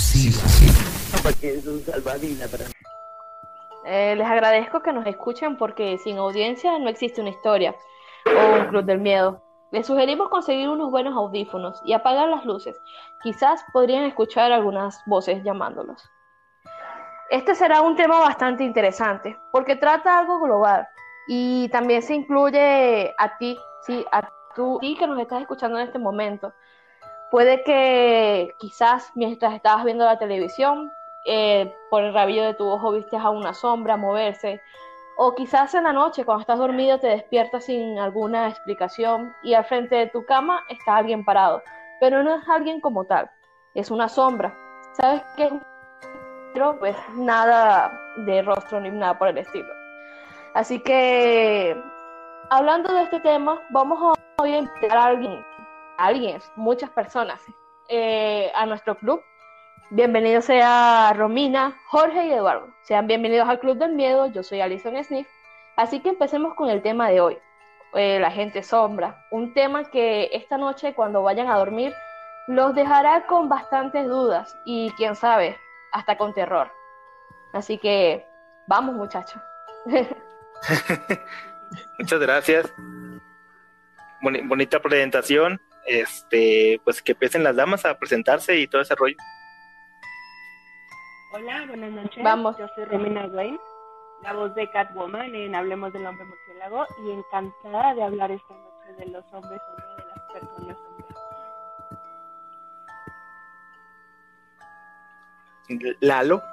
Porque es un salvavidas para mí. Les agradezco que nos escuchen porque sin audiencia no existe una historia o un club del miedo. Les sugerimos conseguir unos buenos audífonos y apagar las luces. Quizás podrían escuchar algunas voces llamándolos. Este será un tema bastante interesante porque trata algo global y también se incluye a ti, sí, a ti que nos estás escuchando en este momento. Puede que quizás mientras estabas viendo la televisión, por el rabillo de tu ojo viste a una sombra moverse, o quizás en la noche cuando estás dormido te despiertas sin alguna explicación y al frente de tu cama está alguien parado, pero no es alguien como tal, es una sombra. ¿Sabes qué es? Pues nada de rostro ni nada por el estilo. Así que, hablando de este tema, vamos a hoy a invitar a alguien, muchas personas, a nuestro club. Bienvenidos sea Romina, Jorge y Eduardo. Sean bienvenidos al Club del Miedo. Yo soy Alison Sniff. Así que empecemos con el tema de hoy, la gente sombra. Un tema que esta noche cuando vayan a dormir los dejará con bastantes dudas y quién sabe, hasta con terror. Así que vamos muchachos. Muchas gracias. Bonita presentación. Pues que empiecen las damas a presentarse y todo ese rollo. Hola, buenas noches. Vamos. Yo soy Romina Wayne, la voz de Catwoman en Hablemos del Hombre Murciélago y encantada de hablar esta noche de los hombres sombra, de las personas sombra. Lalo.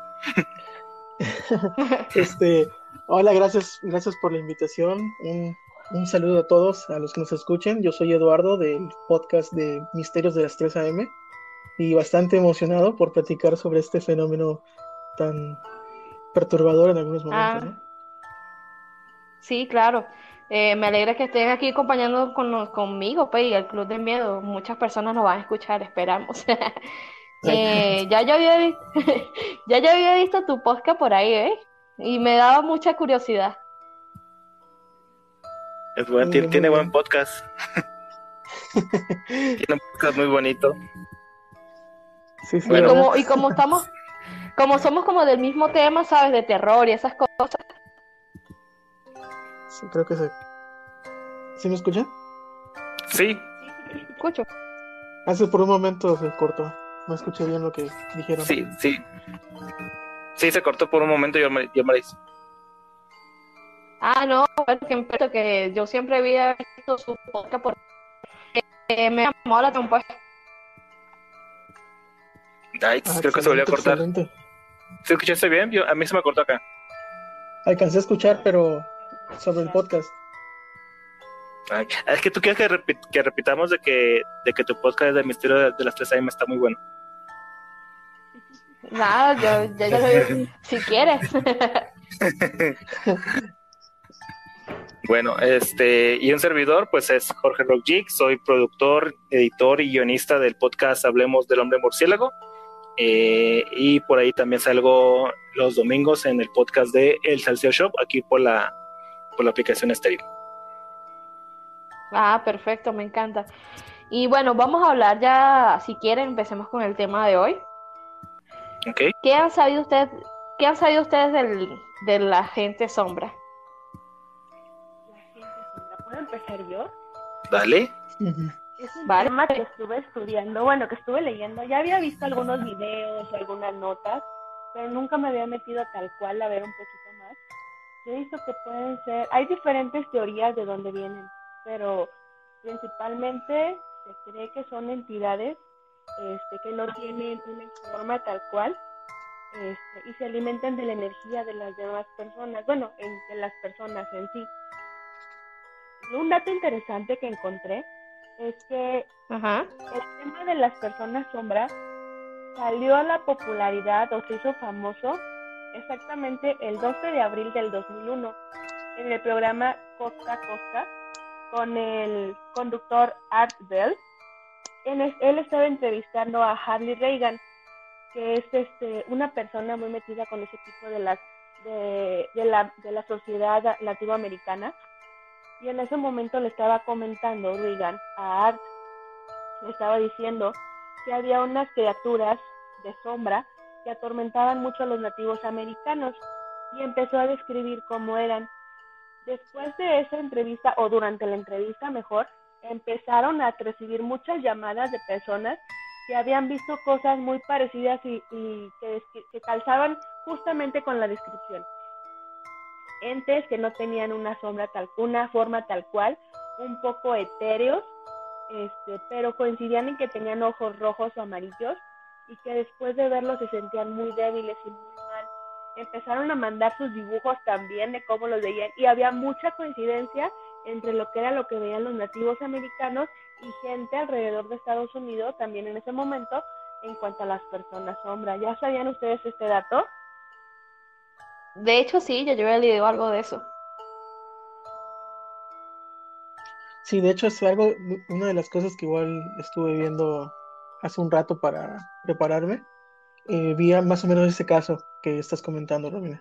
Hola, gracias por la invitación. Un saludo a todos, a los que nos escuchen. Yo soy Eduardo del podcast de Misterios de las 3 AM y bastante emocionado por platicar sobre este fenómeno tan perturbador en algunos momentos, ¿no? Sí, claro. Me alegra que estén aquí acompañando conmigo, pues, y el Club del Miedo. Muchas personas nos van a escuchar, esperamos. Ya yo había visto, ya yo había visto tu podcast por ahí, ¿eh? Y me daba mucha curiosidad. Es bueno, Muy tiene buen bien. podcast. Tiene un podcast muy bonito. Sí, sí, Bueno. ¿verdad? Como somos como del mismo tema, ¿sabes? De terror y esas cosas. Sí, creo que sí. ¿Sí me escuchan? Sí, Escucho. Hace por un momento se cortó. No escuché bien lo que dijeron. sí. Sí, se cortó por un momento, yo me hice. Ah, no, que yo siempre había visto su podcast porque me llamó la atención, pues. Ay, creo que se volvió a cortar. Excelente. ¿Sí escuchaste bien? A mí se me cortó acá. Alcancé a escuchar, pero sobre el podcast. Ay, es que tú quieres que repitamos de que tu podcast de Misterio de las 3 AM está muy bueno. Nada, yo ya lo vi. Si quieres. Bueno, y un servidor, pues es Jorge Rock Geek, soy productor, editor y guionista del podcast Hablemos del Hombre Murciélago. Y por ahí también salgo los domingos en el podcast de El Salseo Shop, aquí por la aplicación estéril. Ah, perfecto, me encanta. Y bueno, vamos a hablar ya, si quieren, empecemos con el tema de hoy. Okay. ¿Qué han sabido ustedes de la gente sombra? La gente sombra. ¿Puedo empezar yo? Dale. Es un Vale. tema que estuve estudiando, bueno, que estuve leyendo. Ya había visto algunos videos, algunas notas, pero nunca me había metido tal cual a ver un poquito más. Yo he visto que pueden ser, hay diferentes teorías de dónde vienen, pero principalmente se cree que son entidades que no tienen una forma tal cual y se alimentan de la energía de las demás personas, bueno, de las personas en sí. Un dato interesante que encontré es que Ajá. el tema de las personas sombra salió a la popularidad o se hizo famoso exactamente el 12 de abril del 2001 en el programa Costa a Costa con el conductor Art Bell. Él estaba entrevistando a Harley Reagan, que es una persona muy metida con ese tipo de la sociedad latinoamericana, y en ese momento le estaba comentando Reagan a Art, le estaba diciendo que había unas criaturas de sombra que atormentaban mucho a los nativos americanos y empezó a describir cómo eran. Después de esa entrevista, o durante la entrevista mejor, empezaron a recibir muchas llamadas de personas que habían visto cosas muy parecidas y que calzaban justamente con la descripción. Entes que no tenían una forma tal cual, un poco etéreos, pero coincidían en que tenían ojos rojos o amarillos y que después de verlos se sentían muy débiles y muy mal. Empezaron a mandar sus dibujos también de cómo los veían y había mucha coincidencia entre lo que veían los nativos americanos y gente alrededor de Estados Unidos también en ese momento en cuanto a las personas sombra. ¿Ya sabían ustedes este dato? De hecho, sí, yo había leído algo de eso. Sí, de hecho es una de las cosas que igual estuve viendo hace un rato para prepararme. Vi más o menos ese caso que estás comentando, Romina.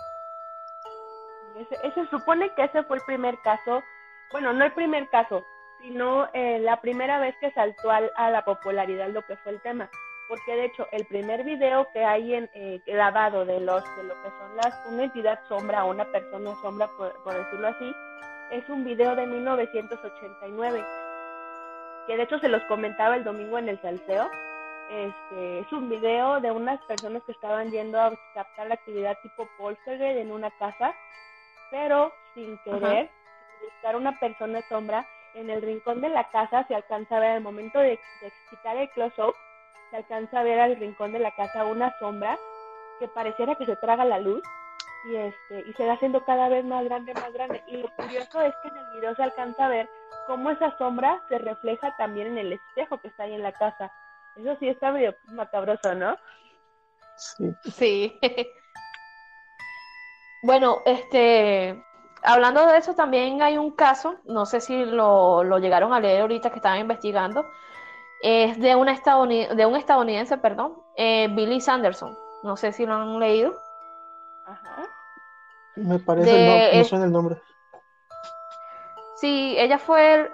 Se supone que ese fue el primer caso, bueno, no el primer caso, sino la primera vez que saltó a la popularidad lo que fue el tema, porque de hecho el primer video que hay grabado de lo que son una entidad sombra o una persona sombra, por decirlo así, es un video de 1989, que de hecho se los comentaba el domingo en el salseo. Es un video de unas personas que estaban yendo a captar la actividad tipo poltergeist en una casa, pero sin querer buscar una persona sombra en el rincón de la casa. Se alcanza a ver al momento de quitar el close-up, se alcanza a ver al rincón de la casa una sombra que pareciera que se traga la luz y se va haciendo cada vez más grande, y lo curioso es que en el video se alcanza a ver cómo esa sombra se refleja también en el espejo que está ahí en la casa. Eso sí está medio macabroso, ¿no? Sí. Sí. Bueno, hablando de eso, también hay un caso, no sé si lo llegaron a leer ahorita que estaban investigando, es de un estadounidense, perdón, Billy Sanderson, no sé si lo han leído. Ajá. Me parece, me suena el nombre. Sí, ella fue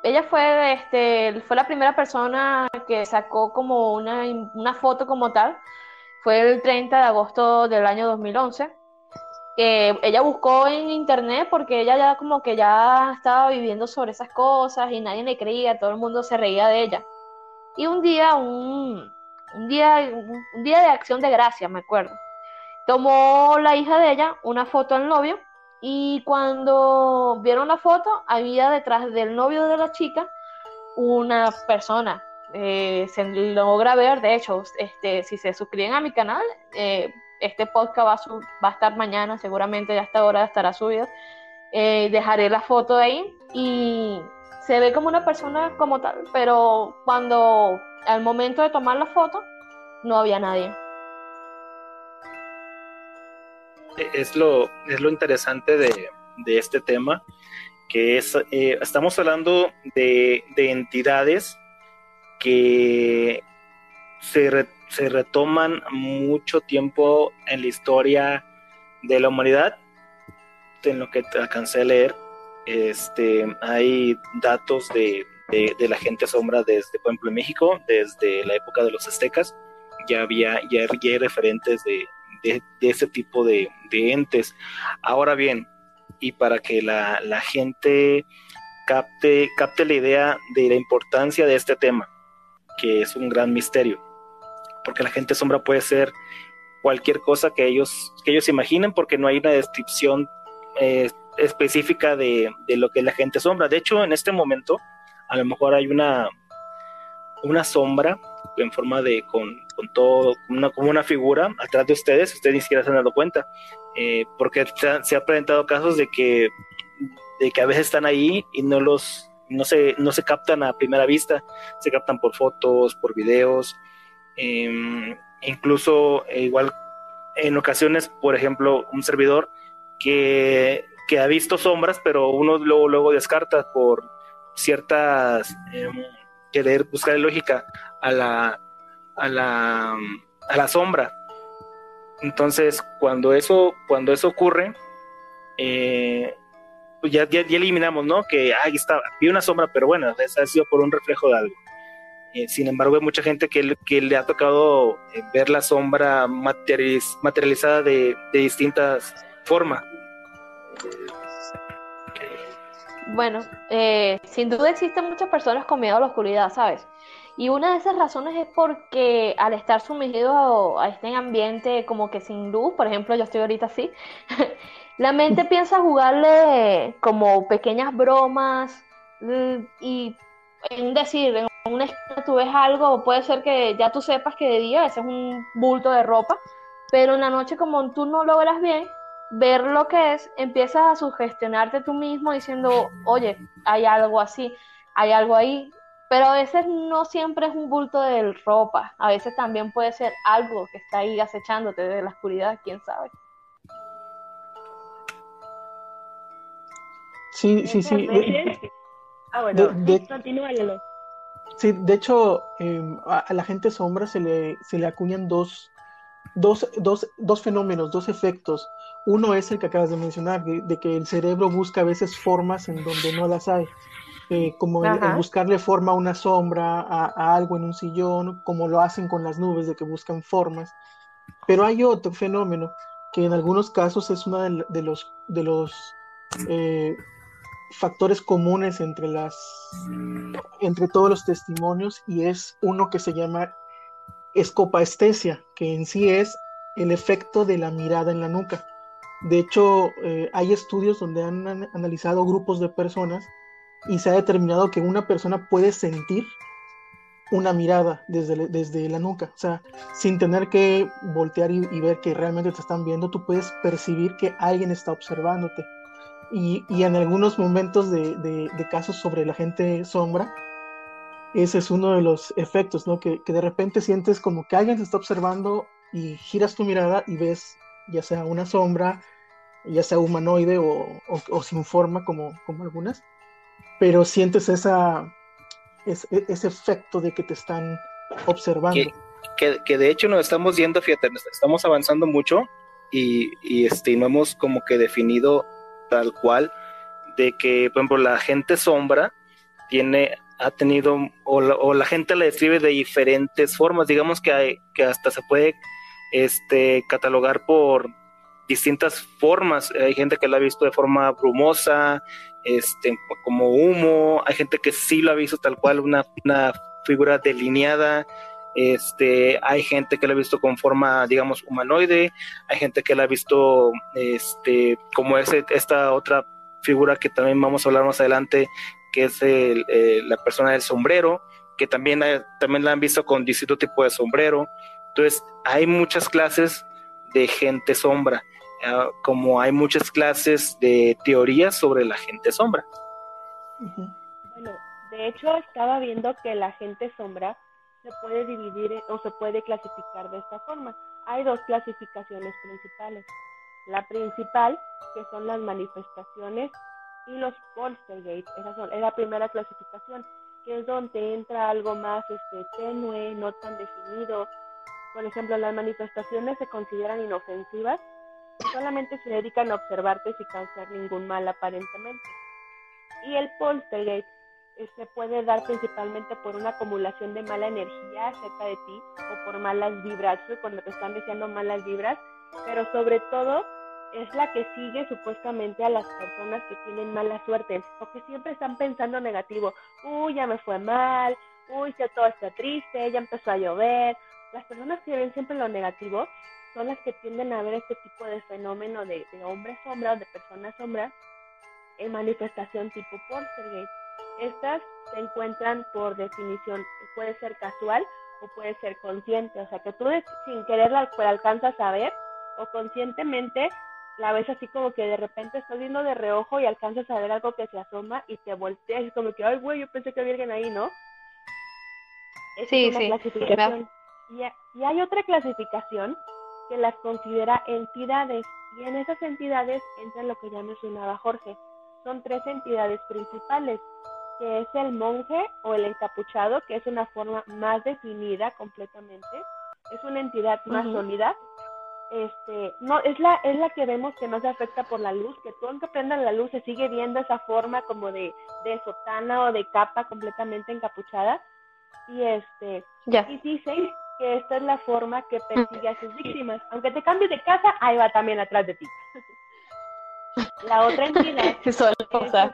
la primera persona que sacó como una foto como tal. Fue el 30 de agosto del año 2011. Ella buscó en internet porque ella ya como que ya estaba viviendo sobre esas cosas y nadie le creía, todo el mundo se reía de ella. Y un día de acción de gracia, me acuerdo, tomó la hija de ella una foto al novio y cuando vieron la foto había detrás del novio de la chica una persona. Se logra ver, de hecho, si se suscriben a mi canal, este podcast va a estar mañana, seguramente ya a esta hora estará subido. Dejaré la foto de ahí y se ve como una persona como tal, pero cuando al momento de tomar la foto no había nadie. Es lo interesante de este tema, que estamos hablando de entidades que se retoman mucho tiempo en la historia de la humanidad. En lo que te alcancé a leer, hay datos de la gente sombra desde, por ejemplo, en México, desde la época de los aztecas, ya hay referentes de ese tipo de entes. Ahora bien, y para que la gente capte la idea de la importancia de este tema, que es un gran misterio, porque la gente sombra puede ser cualquier cosa que ellos imaginen, porque no hay una descripción específica de lo que es la gente sombra. De hecho, en este momento a lo mejor hay una sombra en forma de con todo como una figura atrás de ustedes ni siquiera se han dado cuenta, porque se ha presentado casos de que a veces están ahí y no se captan a primera vista, se captan por fotos, por videos, incluso igual en ocasiones, por ejemplo, un servidor que ha visto sombras, pero uno luego descarta por ciertas querer buscar lógica a la sombra. Entonces, cuando eso ocurre, pues ya eliminamos, ¿no? Que ahí está, vi una sombra, pero bueno, esa ha sido por un reflejo de algo. Sin embargo, hay mucha gente que le ha tocado ver la sombra materializada de distintas formas. Bueno, sin duda existen muchas personas con miedo a la oscuridad, ¿sabes? Y una de esas razones es porque al estar sumergido a este ambiente como que sin luz, por ejemplo, yo estoy ahorita así, la mente piensa jugarle como pequeñas bromas y en decir, en una esquina tú ves algo, puede ser que ya tú sepas que de día ese es un bulto de ropa, pero en la noche como tú no lo verás bien, ver lo que es, empiezas a sugestionarte tú mismo diciendo, oye, hay algo así, hay algo ahí, pero a veces no siempre es un bulto de ropa, a veces también puede ser algo que está ahí acechándote de la oscuridad, quién sabe. Sí, sí, Muchas sí. veces. De, Bueno, sí, de- continúa, Lolo. sí, de hecho, a la gente sombra se le acuñan dos fenómenos, dos efectos. Uno es el que acabas de mencionar, de que el cerebro busca a veces formas en donde no las hay. Como el Ajá. buscarle forma a una sombra, a algo en un sillón, como lo hacen con las nubes, de que buscan formas. Pero hay otro fenómeno que en algunos casos es uno de los eh, factores comunes entre todos los testimonios, y es uno que se llama escopaestesia, que en sí es el efecto de la mirada en la nuca. De hecho, hay estudios donde han analizado grupos de personas y se ha determinado que una persona puede sentir una mirada desde la nuca. O sea, sin tener que voltear y ver que realmente te están viendo, tú puedes percibir que alguien está observándote. Y en algunos momentos de casos sobre la gente sombra, ese es uno de los efectos, ¿no? Que de repente sientes como que alguien te está observando y giras tu mirada y ves ya sea una sombra, ya sea humanoide o sin forma como algunas, pero sientes ese efecto de que te están Que, observando. que de hecho nos estamos yendo, fíjate, estamos avanzando mucho y no hemos como que definido tal cual de que, por ejemplo, la gente sombra ha tenido, o la gente la describe de diferentes formas, digamos que hasta se puede catalogar por distintas formas. Hay gente que la ha visto de forma brumosa, como humo, hay gente que sí lo ha visto tal cual, una figura delineada. Hay gente que la ha visto con forma, digamos, humanoide, hay gente que la ha visto como esta otra figura que también vamos a hablar más adelante, que es la persona del sombrero, que también la han visto con distinto tipo de sombrero. Entonces, hay muchas clases de gente sombra, como hay muchas clases de teorías sobre la gente sombra. Ujú. Bueno, de hecho estaba viendo que la gente sombra se puede dividir o se puede clasificar de esta forma. Hay dos clasificaciones principales. La principal, que son las manifestaciones, y los poltergeist. Es la primera clasificación, que es donde entra algo más tenue, no tan definido. Por ejemplo, las manifestaciones se consideran inofensivas y solamente se dedican a observarte sin causar ningún mal aparentemente. Y el poltergeist se puede dar principalmente por una acumulación de mala energía cerca de ti o por malas vibras, cuando te están deseando malas vibras, pero sobre todo es la que sigue supuestamente a las personas que tienen mala suerte, porque siempre están pensando negativo. Uy, ya me fue mal, uy, ya todo está triste, ya empezó a llover. Las personas que ven siempre lo negativo son las que tienden a ver este tipo de fenómeno de hombre sombra o de persona sombra en manifestación tipo poltergeist. Estas se encuentran por definición, puede ser casual o puede ser consciente, o sea que tú sin quererla alcanzas a ver o conscientemente la ves así como que de repente estás viendo de reojo y alcanzas a ver algo que se asoma y te volteas y como que, ay güey, yo pensé que había alguien ahí, ¿no? Esa es Sí, una sí. clasificación. Y hay otra clasificación que las considera entidades, y en esas entidades entra lo que ya mencionaba Jorge. Son tres entidades principales, que es el monje o el encapuchado, que es una forma más definida completamente, es una entidad más Ujú. sólida. No es la que vemos que no se afecta por la luz, que tú aunque prendan la luz se sigue viendo esa forma como de sotana o de capa completamente encapuchada. Ya. Y dicen que esta es la forma que persigue a sus víctimas. Aunque te cambies de casa, ahí va también atrás de ti. La otra entidad Suele es, pasar.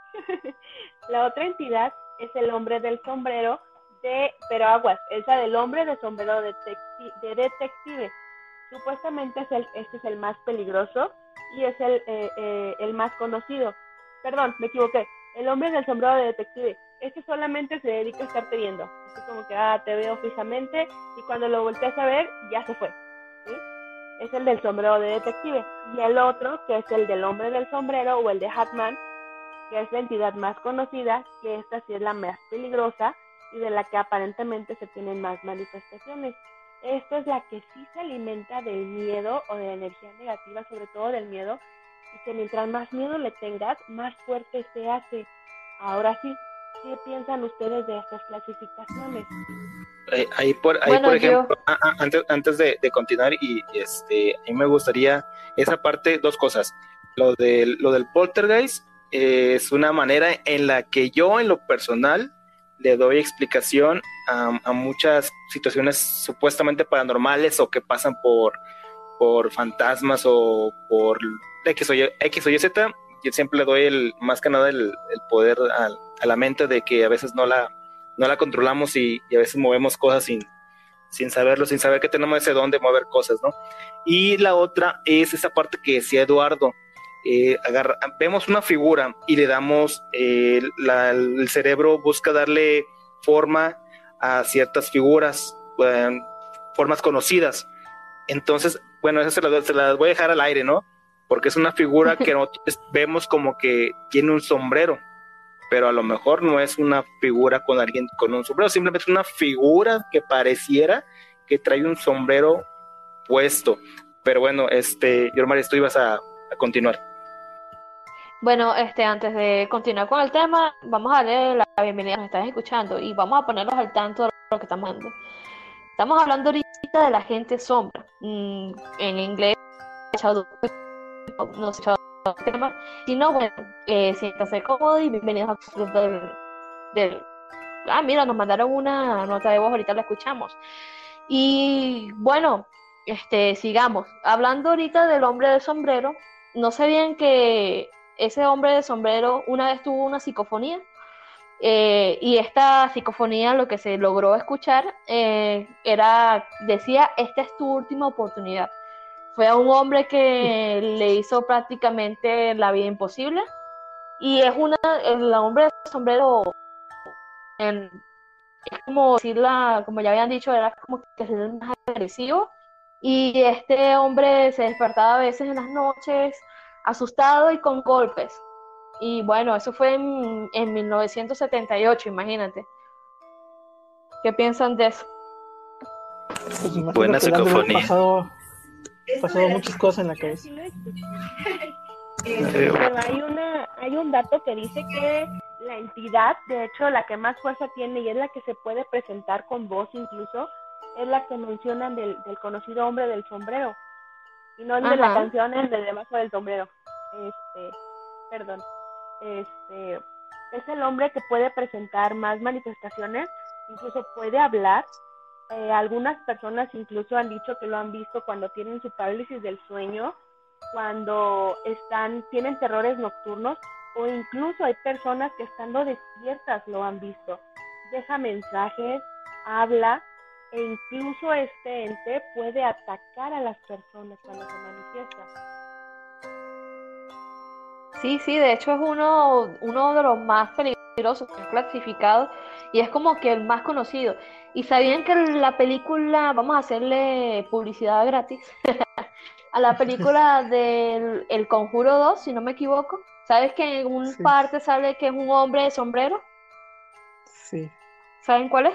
la otra entidad es el hombre del sombrero pero aguas, esa del hombre de sombrero de detective. Supuestamente este es el más peligroso y es el más conocido. Perdón, me equivoqué. El hombre del sombrero de detective. Este solamente se dedica a estarte viendo. Así como que, te veo fijamente y cuando lo volteas a ver, ya se fue. ¿Sí? Es el del sombrero de detective. Y el otro, que es el del hombre del sombrero o el de Hatman, que es la entidad más conocida, que esta sí es la más peligrosa y de la que aparentemente se tienen más manifestaciones. Esta es la que sí se alimenta del miedo o de la energía negativa, sobre todo del miedo, y que mientras más miedo le tengas, más fuerte se hace. Ahora sí, ¿qué piensan ustedes de estas clasificaciones? Ahí por Bueno, ejemplo, antes de continuar, a mí me gustaría esa parte, dos cosas. Lo del poltergeist es una manera en la que yo, en lo personal, le doy explicación a muchas situaciones supuestamente paranormales o que pasan por fantasmas o por X o Y Z. Yo siempre le doy más que nada el poder a la mente de que a veces no la controlamos y a veces movemos cosas sin saberlo, sin saber que tenemos ese don de mover cosas, ¿no? Y la otra es esa parte que decía Eduardo. Vemos una figura y le damos, el cerebro busca darle forma a ciertas figuras, formas conocidas. Entonces, bueno, eso se las voy a dejar al aire, ¿no? Porque es una figura que nosotros vemos como que tiene un sombrero, pero a lo mejor no es una figura con alguien con un sombrero, simplemente es una figura que pareciera que trae un sombrero puesto. Pero bueno, Yormari, tú ibas a continuar. Bueno, antes de continuar con el tema, vamos a darle la bienvenida a los que están escuchando y vamos a ponerlos al tanto de lo que estamos hablando. Estamos hablando ahorita de la gente sombra. En inglés, no sé el tema. Si no, bueno, siéntanse cómodos y bienvenidos al club del... Ah, mira, nos mandaron una nota de voz, ahorita la escuchamos. Y bueno, sigamos. Hablando ahorita del hombre de sombrero, ¿no sabían que ese hombre de sombrero una vez tuvo una psicofonía? Y esta psicofonía, lo que se logró escuchar, decía, esta es tu última oportunidad. Fue a un hombre que le hizo prácticamente la vida imposible. Y el hombre de sombrero, es como decirla, como ya habían dicho, era como que es el más agresivo. Y este hombre se despertaba a veces en las noches, asustado y con golpes. Y bueno, eso fue en 1978, imagínate. ¿Qué piensan de eso? Pues me imagino Buena que le han de haber psicofonía. pasado muchas cosas en la cabeza. Pero hay un dato que dice que la entidad, de hecho, la que más fuerza tiene y es la que se puede presentar con voz incluso, es la que mencionan del conocido hombre del sombrero. Y no el de la canción, el de debajo del sombrero. Perdón. Es el hombre que puede presentar más manifestaciones, incluso puede hablar. Algunas personas incluso han dicho que lo han visto cuando tienen su parálisis del sueño, cuando tienen terrores nocturnos, o incluso hay personas que estando despiertas lo han visto. Deja mensajes, habla, e incluso este ente puede atacar a las personas cuando se manifiesta. Sí, de hecho es uno de los más peligrosos que es clasificado y es como que el más conocido. ¿Y sabían que la película, vamos a hacerle publicidad gratis, a la película del El Conjuro 2, si no me equivoco? ¿Sabes que en una parte sale que es un hombre de sombrero? Sí. ¿Saben cuál es?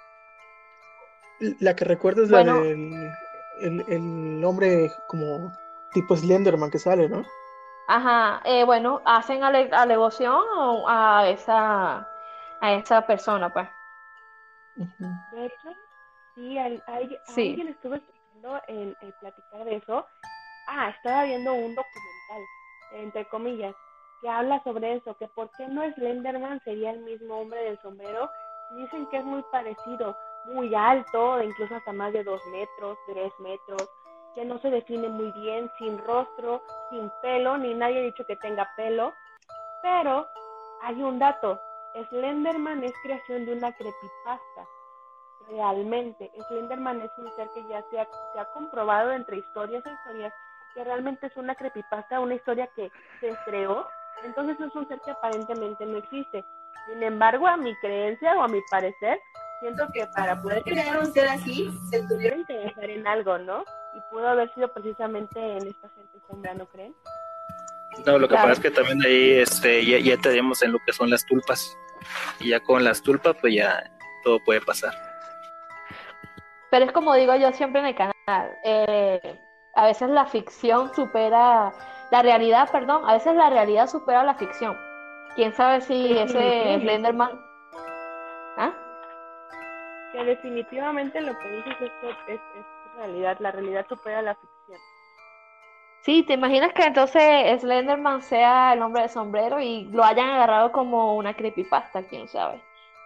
La que recuerdo es la del el hombre como tipo Slenderman que sale, ¿no? Ajá, bueno, hacen alegación a esa persona, pues. De hecho, sí, a alguien estuvo escuchando el platicar de eso. Estaba viendo un documental, entre comillas, que habla sobre eso, que por qué no Slenderman sería el mismo hombre del sombrero Dicen que es muy parecido, muy alto, incluso hasta más de 2 metros, 3 metros, que no se define muy bien, sin rostro, sin pelo, ni nadie ha dicho que tenga pelo, pero hay un dato, Slenderman es creación de una creepypasta, realmente, Slenderman es un ser que ya se ha comprobado entre historias e historias, que realmente es una creepypasta, una historia que se creó, entonces es un ser que aparentemente no existe. Sin embargo, a mi creencia o a mi parecer, siento que para poder crear un ser así, se tuvieron que basar en algo, ¿no? Y pudo haber sido precisamente en esta gente sombra, ¿no creen? No, lo que Claro. pasa es que también ahí ya tenemos en lo que son las tulpas. Y ya con las tulpas, pues ya todo puede pasar. Pero es como digo yo siempre en el canal, a veces la ficción supera, la realidad, perdón, a veces la realidad supera la ficción. ¿Quién sabe si ese Definitivamente. Slenderman... ¿Ah? Que definitivamente lo que dices es realidad, la realidad supera la ficción. Sí, ¿te imaginas que entonces Slenderman sea el hombre de sombrero y lo hayan agarrado como una creepypasta? ¿Quién sabe?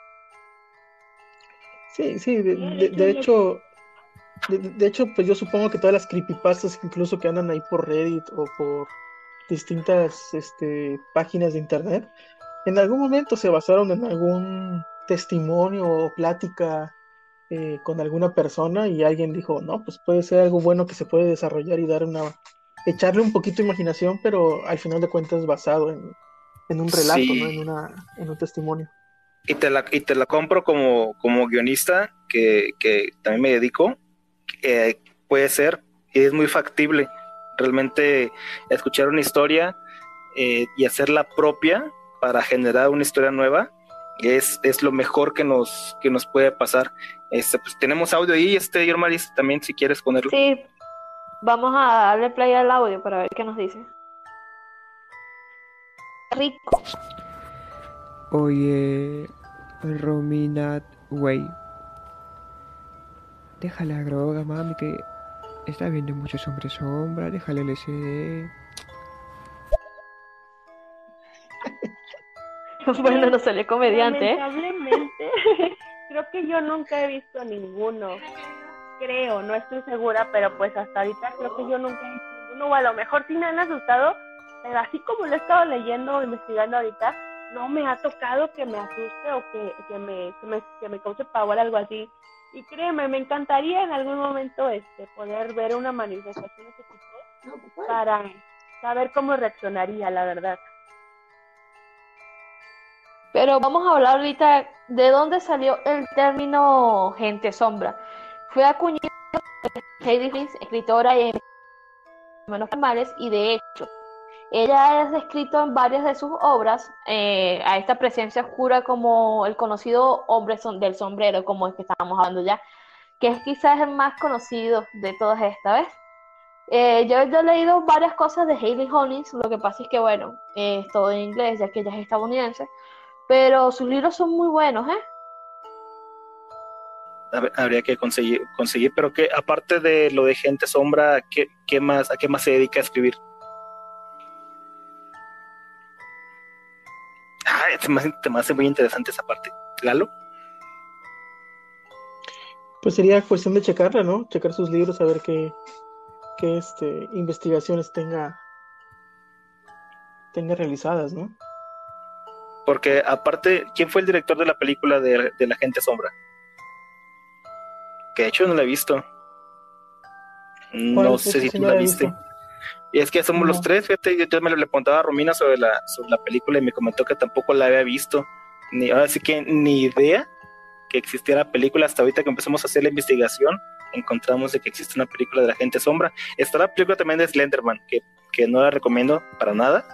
Sí, sí, Sí, de hecho, pues yo supongo que todas las creepypastas, incluso que andan ahí por Reddit o por distintas páginas de internet, en algún momento se basaron en algún testimonio o plática con alguna persona y alguien dijo, no, pues puede ser algo bueno que se puede desarrollar y echarle un poquito de imaginación, pero al final de cuentas basado en un relato, ¿no? Sí, En un testimonio. y te la compro como guionista, que también me dedico, puede ser, y es muy factible. Realmente escuchar una historia y hacerla propia para generar una historia nueva es lo mejor que nos puede pasar. Pues tenemos audio ahí, Yormaris, también si quieres ponerlo. Sí, vamos a darle play al audio para ver qué nos dice. Rico. Oye, Romina, güey, deja la droga, mami, que está viendo mucho sombra, déjale el LSD. Bueno, no salió comediante, ¿eh? Lamentablemente, creo que yo nunca he visto ninguno. Creo, no estoy segura, pero pues hasta ahorita creo que yo nunca he visto ninguno, o a lo mejor sí me han asustado, pero así como lo he estado leyendo o investigando ahorita, no me ha tocado que me asuste o que me cause pavor, algo así. Y créeme, me encantaría en algún momento poder ver una manifestación de ese tipo para saber cómo reaccionaría, la verdad. Pero vamos a hablar ahorita de dónde salió el término gente sombra. Fue acuñado por Heidi Flynn, escritora y menos formales, y de hecho, ella es descrito en varias de sus obras a esta presencia oscura como el conocido hombre del sombrero, como es que estábamos hablando ya, que es quizás el más conocido de todas esta vez. Yo he leído varias cosas de Hailey Hollins, lo que pasa es que, bueno, es todo en inglés, ya que ella es estadounidense, pero sus libros son muy buenos, ¿eh? Habría que conseguir, pero que aparte de lo de gente sombra, ¿qué más, a qué más se dedica a escribir? Te me hace muy interesante esa parte. ¿Lalo? Pues sería cuestión de checarla, ¿no? Checar sus libros, a ver qué investigaciones tenga realizadas, ¿no? Porque aparte, ¿quién fue el director de la película de la gente sombra? Que de hecho no la he visto. No sé si tú la viste. Y es que somos los tres, fíjate, yo me le preguntaba a Romina sobre la película y me comentó que tampoco la había visto. Ahora sí que ni idea que existiera película. Hasta ahorita que empezamos a hacer la investigación, encontramos de que existe una película de la gente sombra. Está la película también de Slenderman, que no la recomiendo para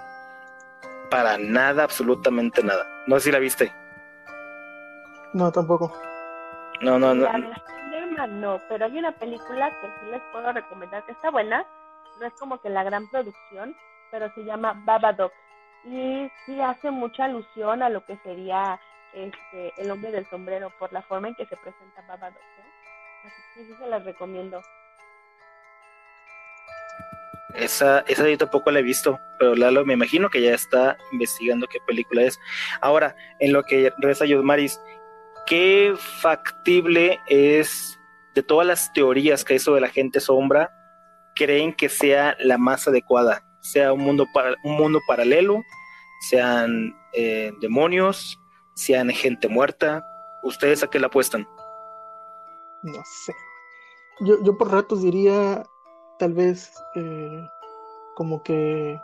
nada, absolutamente nada. No sé si la viste. No, tampoco. No. La de Slenderman no, pero hay una película que sí les puedo recomendar que está buena, no es como que la gran producción, pero se llama Babadook y sí hace mucha alusión a lo que sería el hombre del sombrero por la forma en que se presenta Babadook, ¿no? Así que sí se las recomiendo. Esa yo tampoco la he visto, pero Lalo me imagino que ya está investigando qué película es. Ahora, en lo que regresa Yosmaris, ¿qué factible es de todas las teorías que hay sobre la gente sombra? ¿Creen que sea la más adecuada? Sea un mundo paralelo, sean demonios, sean gente muerta. ¿Ustedes a qué le apuestan? No sé. Yo por ratos diría, tal vez, como que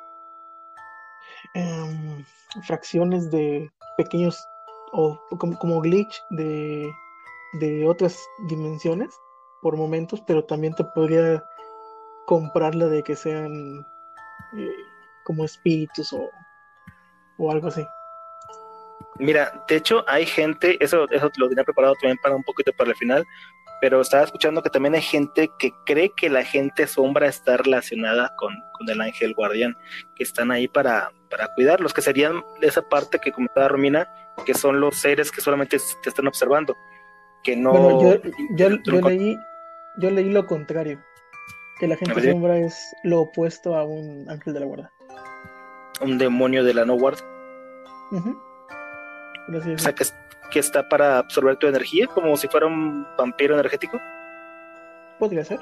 fracciones de pequeños, o como glitch de otras dimensiones por momentos, pero también te podría comprar la de que sean eh, como espíritus o algo así. Mira, de hecho hay gente, eso lo tenía preparado también para un poquito para el final, pero estaba escuchando que también hay gente que cree que la gente sombra está relacionada con el ángel guardián, que están ahí para cuidarlos, que serían esa parte que comentaba Romina, que son los seres que solamente te están observando, que no... Bueno, yo leí lo contrario, que la gente sombra es lo opuesto a un ángel de la guarda. Un demonio de la no guarda. Uh-huh. O sea, que está para absorber tu energía, como si fuera un vampiro energético. Podría ser.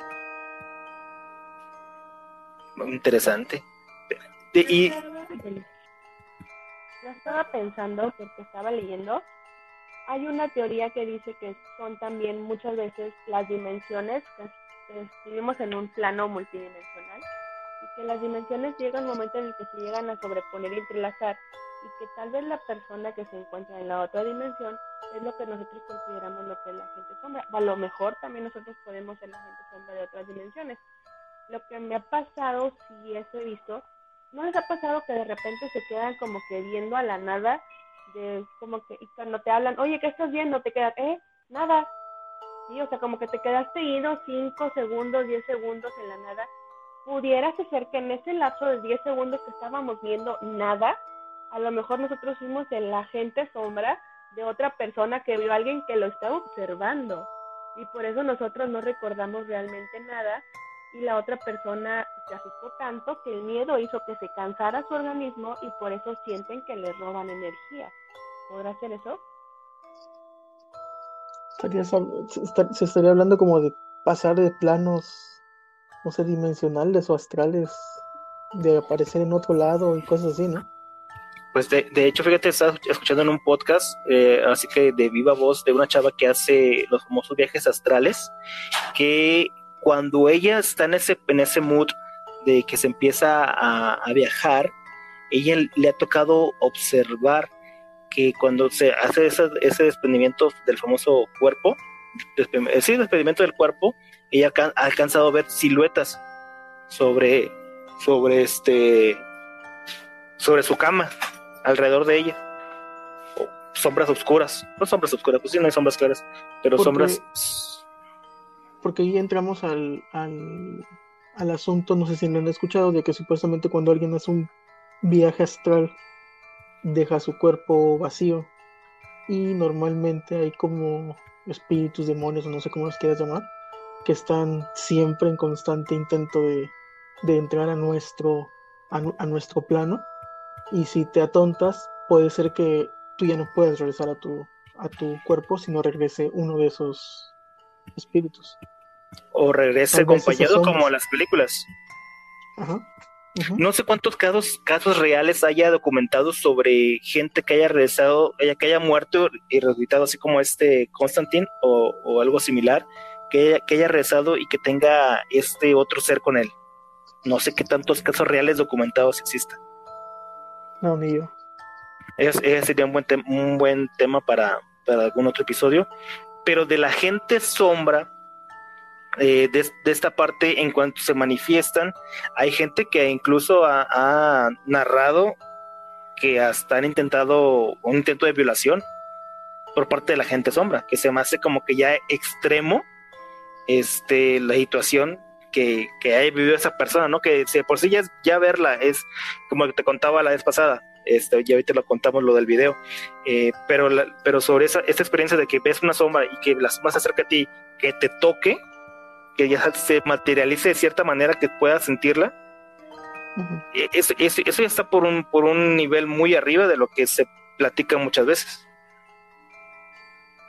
Interesante. Y yo estaba pensando, porque estaba leyendo, hay una teoría que dice que son también muchas veces las dimensiones, que vivimos en un plano multidimensional, y que las dimensiones llega un momento en el que se llegan a sobreponer y entrelazar, y que tal vez la persona que se encuentra en la otra dimensión es lo que nosotros consideramos lo que es la gente sombra, o a lo mejor también nosotros podemos ser la gente sombra de otras dimensiones. Lo que me ha pasado, si eso he visto, ¿no les ha pasado que de repente se quedan como que viendo a la nada? Como que, y cuando te hablan, oye, ¿qué estás viendo? Te quedas, nada. Sí, o sea, como que te quedaste ido 5 segundos, 10 segundos en la nada. Pudieras ser que en ese lapso de 10 segundos que estábamos viendo nada, a lo mejor nosotros fuimos el agente sombra de otra persona que vio a alguien que lo estaba observando. Y por eso nosotros no recordamos realmente nada. Y la otra persona se asustó tanto que el miedo hizo que se cansara su organismo y por eso sienten que le roban energía. ¿Podrá ser eso? Se estaría hablando como de pasar de planos, no sé, dimensionales o astrales, de aparecer en otro lado y cosas así, ¿no? pues de hecho, fíjate, estaba escuchando en un podcast, así que de viva voz, de una chava que hace los famosos viajes astrales, que cuando ella está en ese mood de que se empieza a viajar, ella le ha tocado observar que cuando se hace ese desprendimiento del famoso cuerpo, desprendimiento del cuerpo, ella ha alcanzado a ver siluetas sobre su cama, alrededor de ella, o sombras oscuras, no sombras oscuras, pues sí, no hay sombras claras, pero sombras. Porque ahí entramos al asunto, no sé si lo han escuchado, de que supuestamente cuando alguien hace un viaje astral deja su cuerpo vacío, y normalmente hay como espíritus, demonios, o no sé cómo los quieras llamar, que están siempre en constante intento de entrar a nuestro plano, y si te atontas puede ser que tú ya no puedas regresar a tu cuerpo si no regrese uno de esos espíritus. O regrese acompañado como las películas. Ajá. Uh-huh. No sé cuántos casos reales haya documentados sobre gente que haya regresado, que haya muerto y resucitado, así como Constantine o algo similar, que haya regresado y que tenga otro ser con él. No sé qué tantos casos reales documentados existan. No, ni yo. Ese sería un buen tema para algún otro episodio. Pero de la gente sombra, de esta parte, en cuanto se manifiestan, hay gente que incluso ha narrado que hasta han intentado un intento de violación por parte de la gente sombra, que se me hace como que ya extremo la situación que haya vivido esa persona, ¿no? Que si por sí ya verla es como que te contaba la vez pasada, ya ahorita lo contamos lo del video, pero sobre esta experiencia de que ves una sombra y que la sombra se acerca a ti, que te toque, que ya se materialice de cierta manera que puedas sentirla. Uh-huh. Eso ya está por un nivel muy arriba de lo que se platica muchas veces.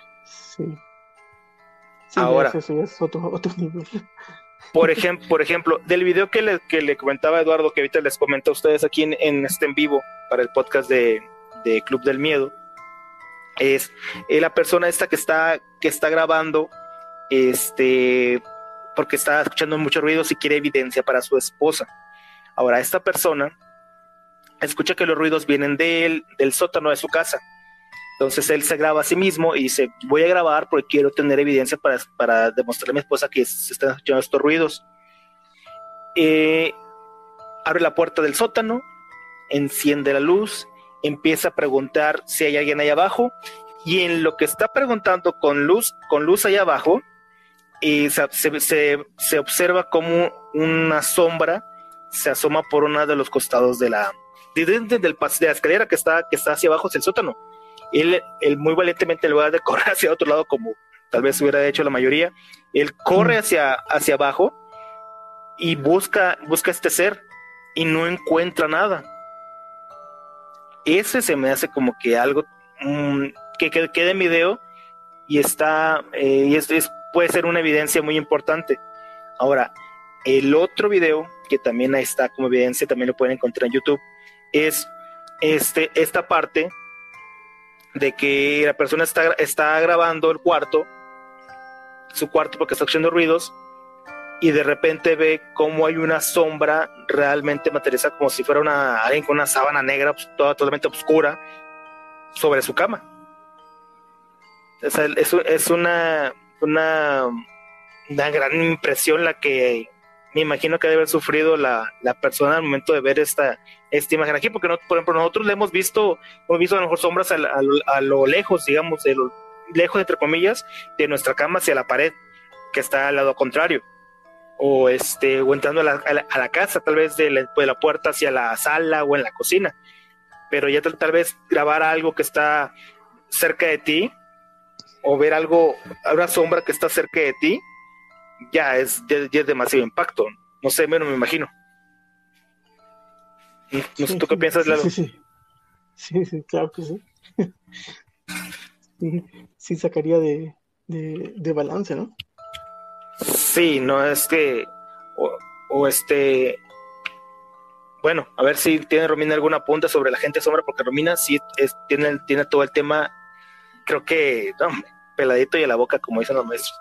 Sí. Sí, Ahora, eso ya es otro nivel. por ejemplo, del video que le comentaba a Eduardo, que ahorita les comento a ustedes aquí en vivo para el podcast de Club del Miedo, es la persona esta que está grabando, porque está escuchando muchos ruidos y quiere evidencia para su esposa. Ahora, esta persona escucha que los ruidos vienen del sótano de su casa. Entonces él se graba a sí mismo y dice, voy a grabar porque quiero tener evidencia para demostrarle a mi esposa que se están escuchando estos ruidos. Abre la puerta del sótano, enciende la luz, empieza a preguntar si hay alguien ahí abajo, y en lo que está preguntando con luz allá abajo, se observa como una sombra se asoma por uno de los costados de la escalera que está hacia abajo, hacia el sótano. Él muy valientemente, en lugar de correr hacia otro lado como tal vez hubiera hecho la mayoría, él corre hacia abajo y busca este ser y no encuentra nada. Ese se me hace como que algo que quede en video y puede ser una evidencia muy importante. Ahora, el otro video que también ahí está como evidencia, también lo pueden encontrar en YouTube, es esta parte de que la persona está grabando su cuarto porque está escuchando ruidos, y de repente ve cómo hay una sombra realmente materializada, como si fuera alguien con una sábana negra totalmente oscura sobre su cama. O sea, es una gran impresión la que me imagino que debe haber sufrido la persona al momento de ver esta imagen aquí, porque por ejemplo nosotros le hemos visto a lo mejor sombras a lo lejos, digamos, lejos entre comillas, de nuestra cama hacia la pared que está al lado contrario, o entrando a la casa, tal vez de la puerta hacia la sala o en la cocina, pero ya tal vez grabar algo que está cerca de ti, o ver una sombra que está cerca de ti, ya es demasiado impacto. No sé, menos me imagino. No sé, ¿tú qué piensas, Lalo? Sí, claro que sí. Sí sacaría de balance, ¿no? Sí, no es que bueno, a ver si tiene Romina alguna punta sobre la gente sombra, porque Romina sí tiene todo el tema, creo que peladito y a la boca, como dicen los maestros.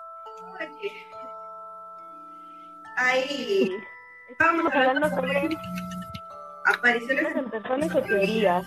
Ahí estábamos hablando sobre apariciones en personas o teorías.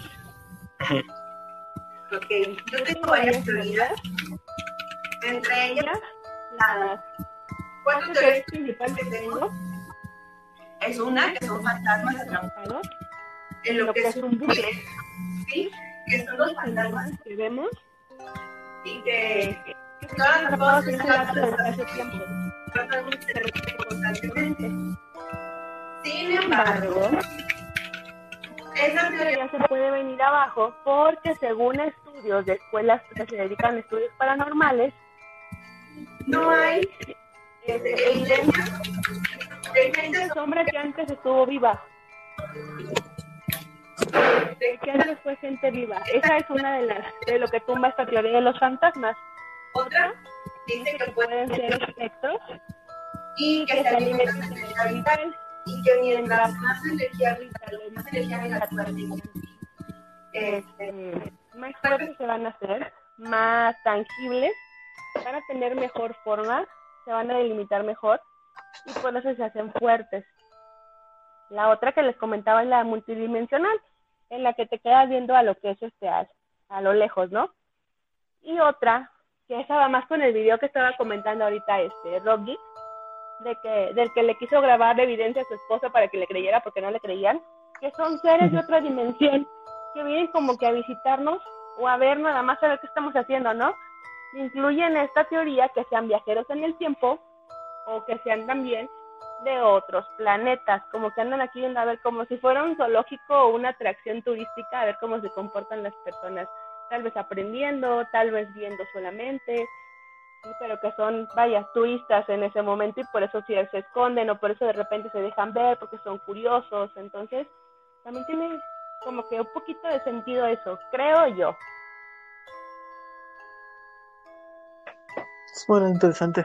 Ok, yo tengo varias teorías. Entre ellas, las 4 teorías principales que tengo es una que son fantasmas atrapados en lo que es un bucle, ¿sí? Que son los fantasmas que vemos y que están atrapados en ese lapso de espacio-tiempo. Se repite constantemente. Sin embargo, esa teoría se puede venir abajo porque según estudios de escuelas que se dedican a estudios paranormales, no hay evidencia de gente sombra que antes estuvo viva. De que antes fue gente viva. Esa es una de lo que tumba esta teoría de los fantasmas. Otra dice que pueden ser espectros y que se alimentan de energía vital, y que mientras más energía vital o más energía negativa más fuertes se van a hacer, más tangibles, van a tener mejor forma, se van a delimitar mejor y por eso se hacen fuertes. La otra que les comentaba es la multidimensional, en la que te quedas viendo a lo que es a lo lejos, ¿no? Y otra, que esa va más con el video que estaba comentando ahorita Rock Geek, del que le quiso grabar evidencia a su esposa para que le creyera porque no le creían, que son seres de otra dimensión, que vienen como que a visitarnos o a ver nada más a ver qué estamos haciendo, ¿no? Incluyen esta teoría que sean viajeros en el tiempo o que sean también de otros planetas, como que andan aquí viendo a ver como si fuera un zoológico o una atracción turística, a ver cómo se comportan las personas, tal vez aprendiendo, tal vez viendo solamente, ¿sí? Pero que son, turistas en ese momento y por eso sí se esconden o por eso de repente se dejan ver porque son curiosos. Entonces también tiene como que un poquito de sentido eso, creo yo. Es muy interesante.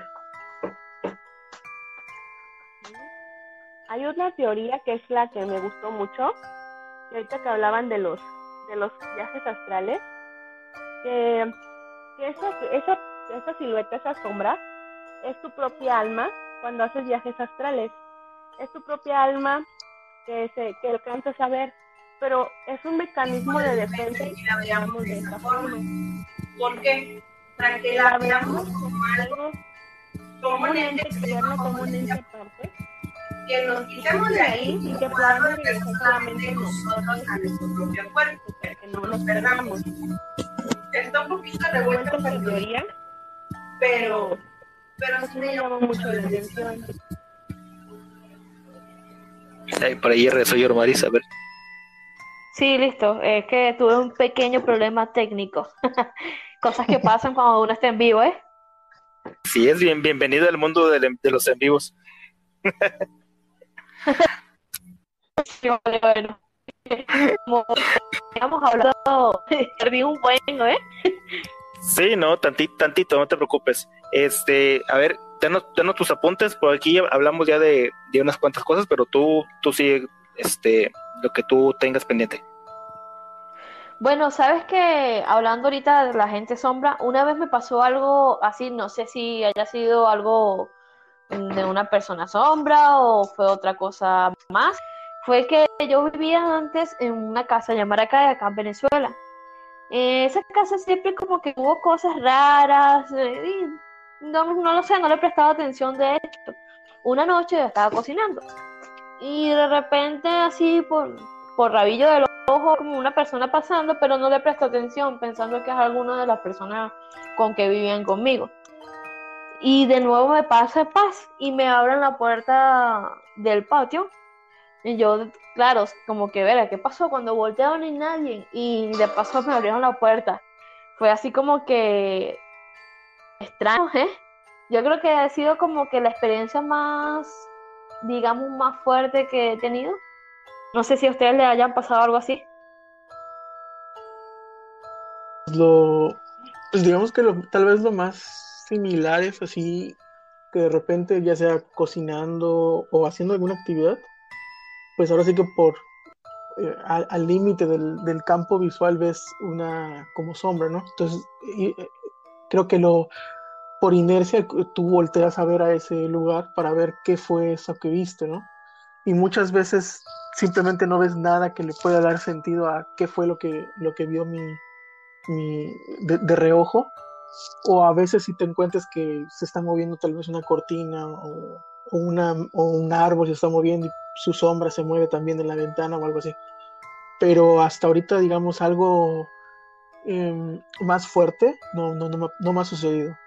Hay otra teoría que es la que me gustó mucho, que ahorita que hablaban de los viajes astrales, que esa silueta, esa sombra, es tu propia alma cuando haces viajes astrales. Es tu propia alma que alcanzas a ver, pero es un mecanismo de defensa y la veamos de esta forma. ¿Por qué? Para que la veamos como algo, como un ente externo, como un ente aparte, Que nos quitemos de ahí y que podamos regresar solamente nosotros a nuestro propio cuerpo, para que no nos perdamos. Está un poquito Revuelta revuelto, esta teoría, pero sí me llama mucho la atención. Por ahí regresó Yormaris, a ver. Sí, listo. Es que tuve un pequeño problema técnico. Cosas que pasan cuando uno está en vivo, ¿eh? Sí, es bienvenido al mundo de los en vivos. Sí, bueno. Como habíamos hablado, perdí un buen, ¿eh? Sí, no, tantito, no te preocupes. A ver, danos tus apuntes, por aquí hablamos ya de unas cuantas cosas, pero tú sigue, lo que tú tengas pendiente. Bueno, sabes que hablando ahorita de la gente sombra, una vez me pasó algo así, no sé si haya sido algo de una persona sombra o fue otra cosa más. Fue que yo vivía antes en una casa llamada acá en Venezuela. Esa casa siempre como que hubo cosas raras, y no lo sé, no le prestaba atención de hecho. Una noche yo estaba cocinando y de repente así por rabillo del ojo como una persona pasando, pero no le presto atención pensando que es alguna de las personas con que vivían conmigo. Y de nuevo me pasa paz y me abren la puerta del patio. Y yo, claro, como que, verá, ¿qué pasó? Cuando voltearon no hay nadie. Y de paso me abrieron la puerta. Fue así como que extraño, ¿eh? Yo creo que ha sido como que la experiencia más, digamos, más fuerte que he tenido. No sé si a ustedes les hayan pasado algo así. Pues digamos que tal vez lo más similar es así, que de repente, ya sea cocinando o haciendo alguna actividad, pues ahora sí que al límite del campo visual ves una como sombra, ¿no? Entonces, creo que por inercia tú volteas a ver a ese lugar para ver qué fue eso que viste, ¿no? Y muchas veces simplemente no ves nada que le pueda dar sentido a qué fue lo que vio de reojo, o a veces si te encuentras que se está moviendo tal vez una cortina o un árbol se está moviendo y su sombra se mueve también en la ventana o algo así. Pero hasta ahorita, digamos, algo más fuerte no me ha sucedido.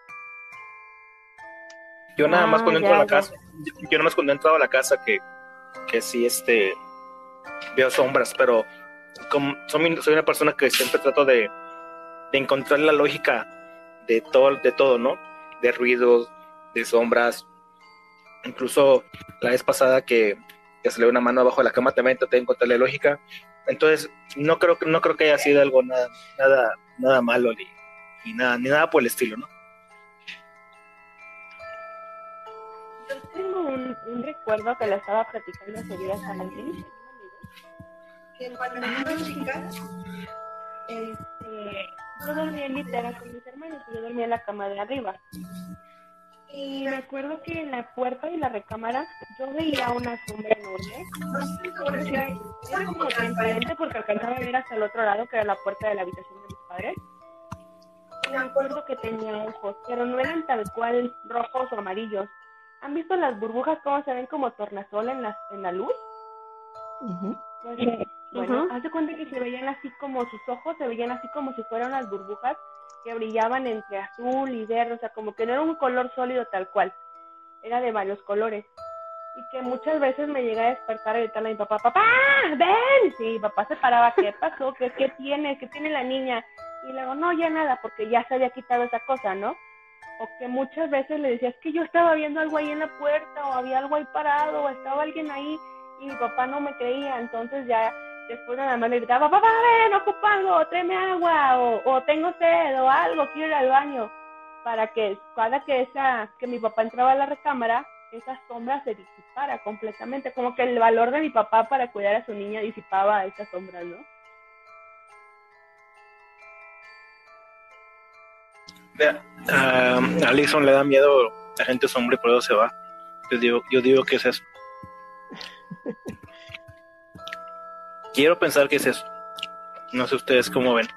Yo nada más cuando entro a la Ya. casa, yo nada más cuando he entrado a la casa que sí, veo sombras, pero como soy una persona que siempre trato de encontrar la lógica de todo, ¿no? De ruidos, de sombras. Incluso la vez pasada que salió una mano abajo de la cama también traté de encontrarle lógica. Entonces no creo que haya sido algo nada malo ni nada por el estilo, ¿no? Yo tengo un recuerdo que le estaba platicando hace días a alguien, que cuando yo era chica, yo dormía en litera con mis hermanos, y yo dormía en la cama de arriba. Y me acuerdo que en la puerta de la recámara yo veía una sombra enorme. No sé por qué, era como transparente porque alcanzaba a ver hasta el otro lado, que era la puerta de la habitación de mis padres. Y me acuerdo que tenía ojos, pero no eran tal cual rojos o amarillos. ¿Han visto las burbujas cómo se ven como tornasol en la luz? Uh-huh. Pues, bueno, haz de cuenta que se veían así como sus ojos, se veían así como si fueran unas burbujas que brillaban entre azul y verde, o sea, como que no era un color sólido tal cual, era de varios colores. Y que muchas veces me llegué a despertar y gritarle a mi papá, ¡papá, ven! Sí, mi papá se paraba, ¿qué pasó? ¿Qué tiene? ¿Qué tiene la niña? Y luego, no, ya nada, porque ya se había quitado esa cosa, ¿no? O que muchas veces le decía, es que yo estaba viendo algo ahí en la puerta, o había algo ahí parado, o estaba alguien ahí, y mi papá no me creía. Entonces ya después nada más le gritaba, papá, ven, ocupa algo, tráeme agua, o tengo sed, o algo, quiero ir al baño, para que cada que mi papá entraba a la recámara, esa sombra se disipara completamente, como que el valor de mi papá para cuidar a su niña disipaba esa sombra, ¿no? Vea, a Alison le da miedo la gente sombra y por eso se va. Yo digo que es eso. Quiero pensar que es eso. No sé ustedes cómo ven.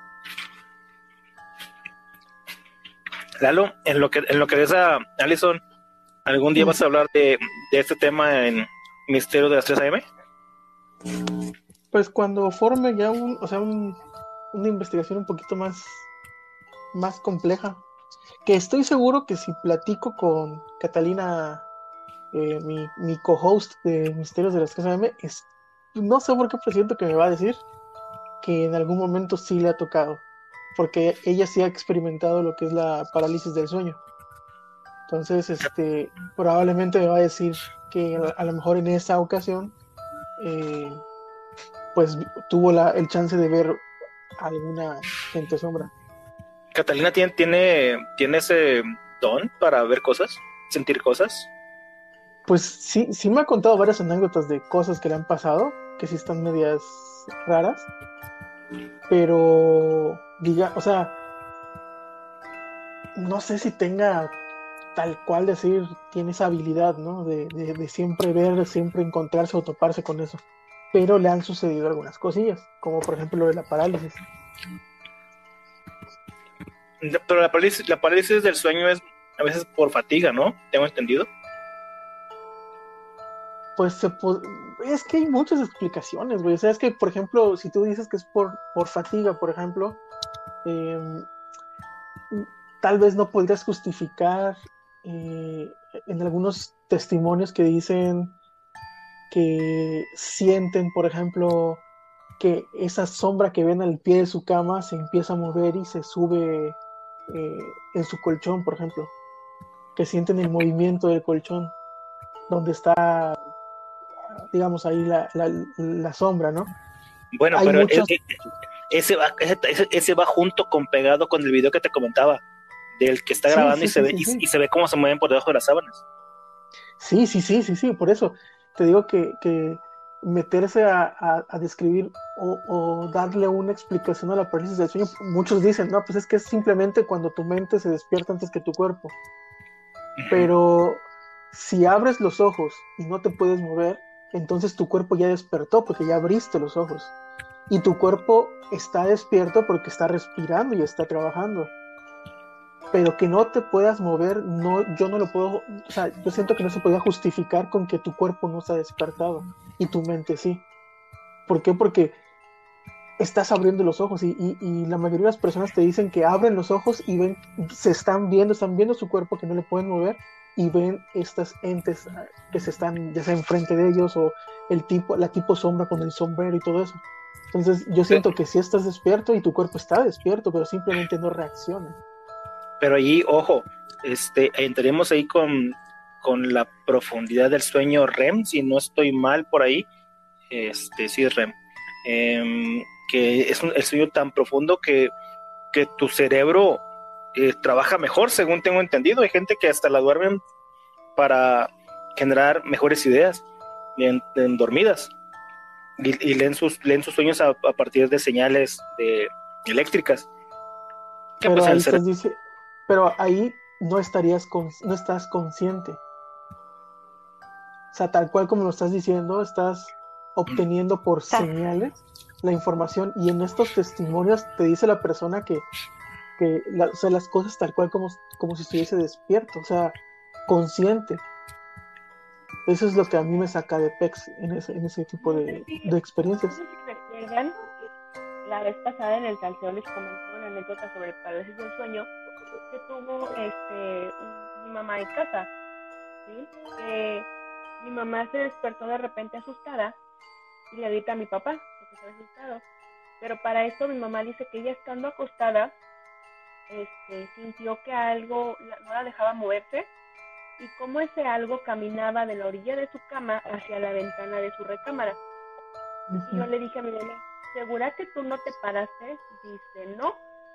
Lalo, en lo que ves a Alison, ¿algún día vas a hablar de este tema en Misterio de las 3 AM? Pues cuando forme ya una investigación un poquito más compleja, que estoy seguro que si platico con Catalina, mi co-host de Misterios de las 3 AM, no sé por qué presiento que me va a decir que en algún momento sí le ha tocado, porque ella sí ha experimentado lo que es la parálisis del sueño. Entonces, probablemente me va a decir que a lo mejor en esa ocasión, pues tuvo el chance de ver alguna gente sombra. ¿Catalina tiene ese don para ver cosas, sentir cosas? Pues sí me ha contado varias anécdotas de cosas que le han pasado, que sí están medias raras, pero o sea, no sé si tenga tal cual decir, tiene esa habilidad, ¿no? De siempre ver, siempre encontrarse o toparse con eso. Pero le han sucedido algunas cosillas, como por ejemplo lo de la parálisis. Pero la parálisis del sueño es a veces por fatiga, ¿no? ¿Tengo entendido? Pues es que hay muchas explicaciones, güey. O sea, es que, por ejemplo, si tú dices que es por fatiga, por ejemplo, tal vez no podrías justificar en algunos testimonios que dicen que sienten, por ejemplo, que esa sombra que ven al pie de su cama se empieza a mover y se sube en su colchón, por ejemplo, que sienten el movimiento del colchón, donde está, digamos, ahí la sombra, ¿no? Bueno, Hay pero muchos... ese va pegado con el video que te comentaba, del que está grabando y se ve cómo se mueven por debajo de las sábanas. Sí, por eso te digo que meterse a describir o darle una explicación a la parálisis del sueño, muchos dicen, no, pues es que es simplemente cuando tu mente se despierta antes que tu cuerpo. Pero si abres los ojos y no te puedes mover, entonces tu cuerpo ya despertó porque ya abriste los ojos. Y tu cuerpo está despierto porque está respirando y está trabajando. Pero que no te puedas mover, no, yo no lo puedo, o sea, yo siento que no se podía justificar con que tu cuerpo no está despertado y tu mente sí. ¿Por qué? Porque estás abriendo los ojos y la mayoría de las personas te dicen que abren los ojos y ven, están viendo su cuerpo que no le pueden mover y ven estas entes que se están ya sea enfrente de ellos o la tipo sombra con el sombrero y todo eso. Entonces yo siento que sí estás despierto y tu cuerpo está despierto, pero simplemente no reacciona. Pero ahí, ojo, entraremos ahí con la profundidad del sueño REM, si no estoy mal por ahí, sí es REM, que es el sueño tan profundo que tu cerebro trabaja mejor, según tengo entendido. Hay gente que hasta la duermen para generar mejores ideas en dormidas y leen sus sueños a partir de señales eléctricas. Pero ahí no estás consciente. O sea, tal cual como lo estás diciendo, estás obteniendo por señales la información, y en estos testimonios te dice la persona que o sea, las cosas tal cual como si estuviese despierto, o sea, consciente. Eso es lo que a mí me saca de pex en ese tipo de experiencias. No sé si recuerdan, la vez pasada en el salseo les comenté una anécdota sobre parálisis del sueño que tuvo mi mamá en casa, ¿sí? Mi mamá se despertó de repente asustada y le grita a mi papá porque se había asustado, pero para eso mi mamá dice que ella estando acostada sintió que algo no la dejaba moverse y como ese algo caminaba de la orilla de su cama hacia la ventana de su recámara. Y yo le dije a mi mamá, ¿segura que tú no te paraste? Dice, no,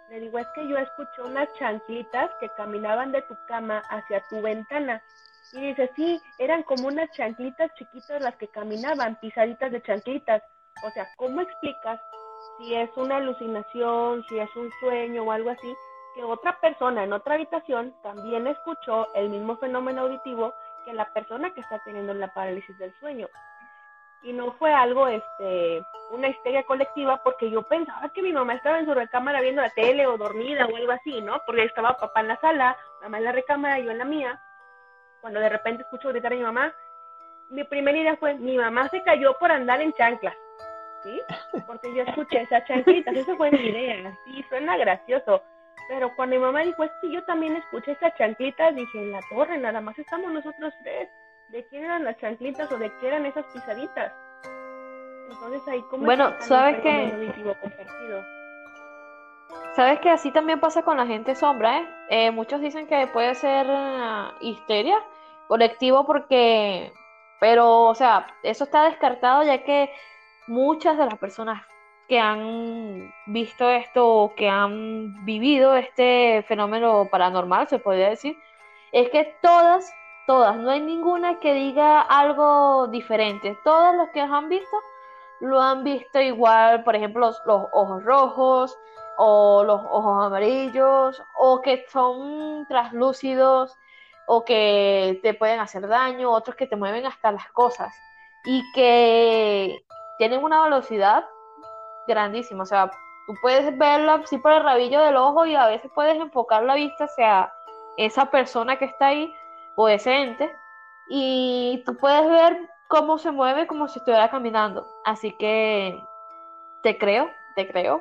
Le digo, es que yo escuché unas chanclitas que caminaban de tu cama hacia tu ventana. Y dice, sí, eran como unas chanclitas chiquitas las que caminaban, pisaditas de chanclitas. O sea, ¿cómo explicas si es una alucinación, si es un sueño o algo así, que otra persona en otra habitación también escuchó el mismo fenómeno auditivo que la persona que está teniendo la parálisis del sueño? Y no fue algo, una histeria colectiva, porque yo pensaba que mi mamá estaba en su recámara viendo la tele o dormida o algo así, ¿no? Porque estaba papá en la sala, mamá en la recámara y yo en la mía. Cuando de repente escucho gritar a mi mamá, mi primera idea fue, mi mamá se cayó por andar en chanclas, ¿sí? Porque yo escuché esas chanclitas, esa fue mi idea, sí, suena gracioso. Pero cuando mi mamá dijo, es que yo también escuché esas chanclitas, dije, en la torre, nada más estamos nosotros tres. ¿De quién eran las chanclitas o de qué eran esas pisaditas? Entonces ahí, ¿cómo Bueno, explican un ¿sabes fenómeno qué? auditivo compartido? Sabes que así también pasa con la gente sombra, ¿eh? Muchos dicen que puede ser histeria colectivo porque, pero, o sea, eso está descartado ya que muchas de las personas que han visto esto o que han vivido este fenómeno paranormal, se podría decir, es que todas, no hay ninguna que diga algo diferente. Todas los que han visto lo han visto igual, por ejemplo, los ojos rojos o los ojos amarillos o que son translúcidos o que te pueden hacer daño, otros que te mueven hasta las cosas y que tienen una velocidad grandísima. O sea, tú puedes verlo así por el rabillo del ojo y a veces puedes enfocar la vista hacia esa persona que está ahí o ese ente y tú puedes ver cómo se mueve como si estuviera caminando. Así que te creo.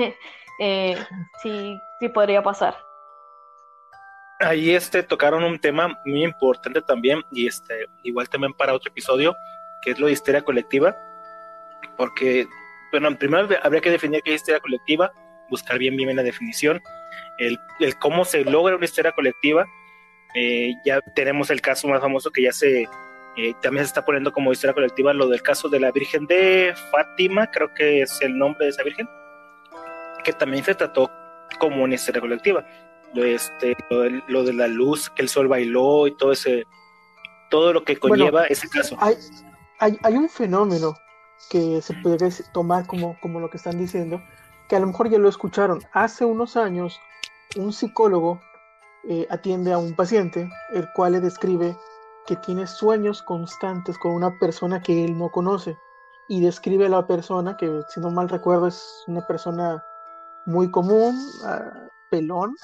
Sí, sí podría pasar. Ahí tocaron un tema muy importante también, y igual también para otro episodio, que es lo de histeria colectiva, porque, bueno, primero habría que definir qué es histeria colectiva, buscar bien la definición, el cómo se logra una histeria colectiva. Ya tenemos el caso más famoso que también se está poniendo como histeria colectiva, lo del caso de la Virgen de Fátima, creo que es el nombre de esa Virgen, que también se trató como una histeria colectiva. Lo de la luz, que el sol bailó y todo lo que conlleva Bueno, ese caso. hay un fenómeno que se puede tomar como lo que están diciendo, que a lo mejor ya lo escucharon. Hace unos años, un psicólogo atiende a un paciente, el cual le describe que tiene sueños constantes con una persona que él no conoce. Y describe a la persona, que si no mal recuerdo es una persona muy común, pelón,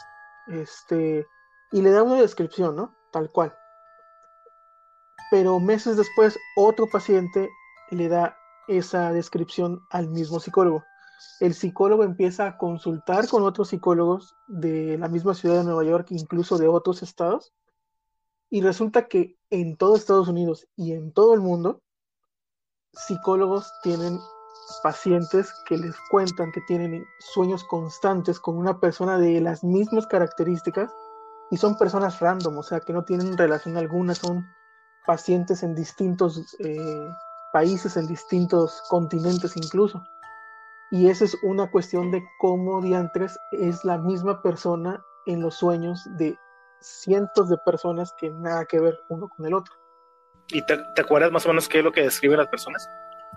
y le da una descripción, ¿no? Tal cual. Pero meses después, otro paciente le da esa descripción al mismo psicólogo. El psicólogo empieza a consultar con otros psicólogos de la misma ciudad de Nueva York, incluso de otros estados, y resulta que en todo Estados Unidos y en todo el mundo, psicólogos tienen pacientes que les cuentan que tienen sueños constantes con una persona de las mismas características y son personas random, o sea, que no tienen relación alguna, son pacientes en distintos países, en distintos continentes incluso. Y esa es una cuestión de cómo diantres es la misma persona en los sueños de cientos de personas que nada que ver uno con el otro. ¿Y te acuerdas más o menos qué es lo que describen las personas?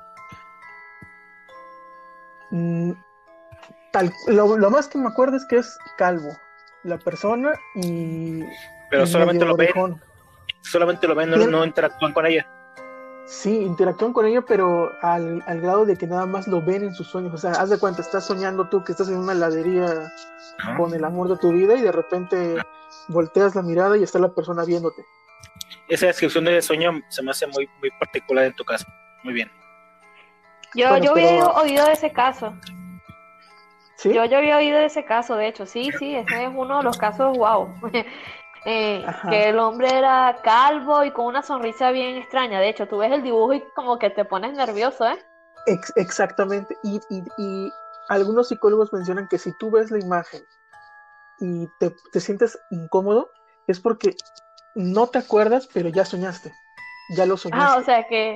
Lo más que me acuerdo es que es calvo la persona pero y solamente medio lo ven, orejón. no interactúan con ella. Sí, interactúan con ella, pero al grado de que nada más lo ven en sus sueños. O sea, haz de cuenta, estás soñando tú que estás en una heladería con el amor de tu vida y de repente volteas la mirada y está la persona viéndote. Esa descripción de sueño se me hace muy particular en tu caso. Muy bien. Yo había oído de ese caso. ¿Sí? Yo había oído de ese caso, de hecho, sí, ese es uno de los casos, wow. Que el hombre era calvo y con una sonrisa bien extraña. De hecho, tú ves el dibujo y como que te pones nervioso, ¿eh? Exactamente. Y algunos psicólogos mencionan que si tú ves la imagen y te sientes incómodo, es porque no te acuerdas, pero ya soñaste. Ya lo soñaste. O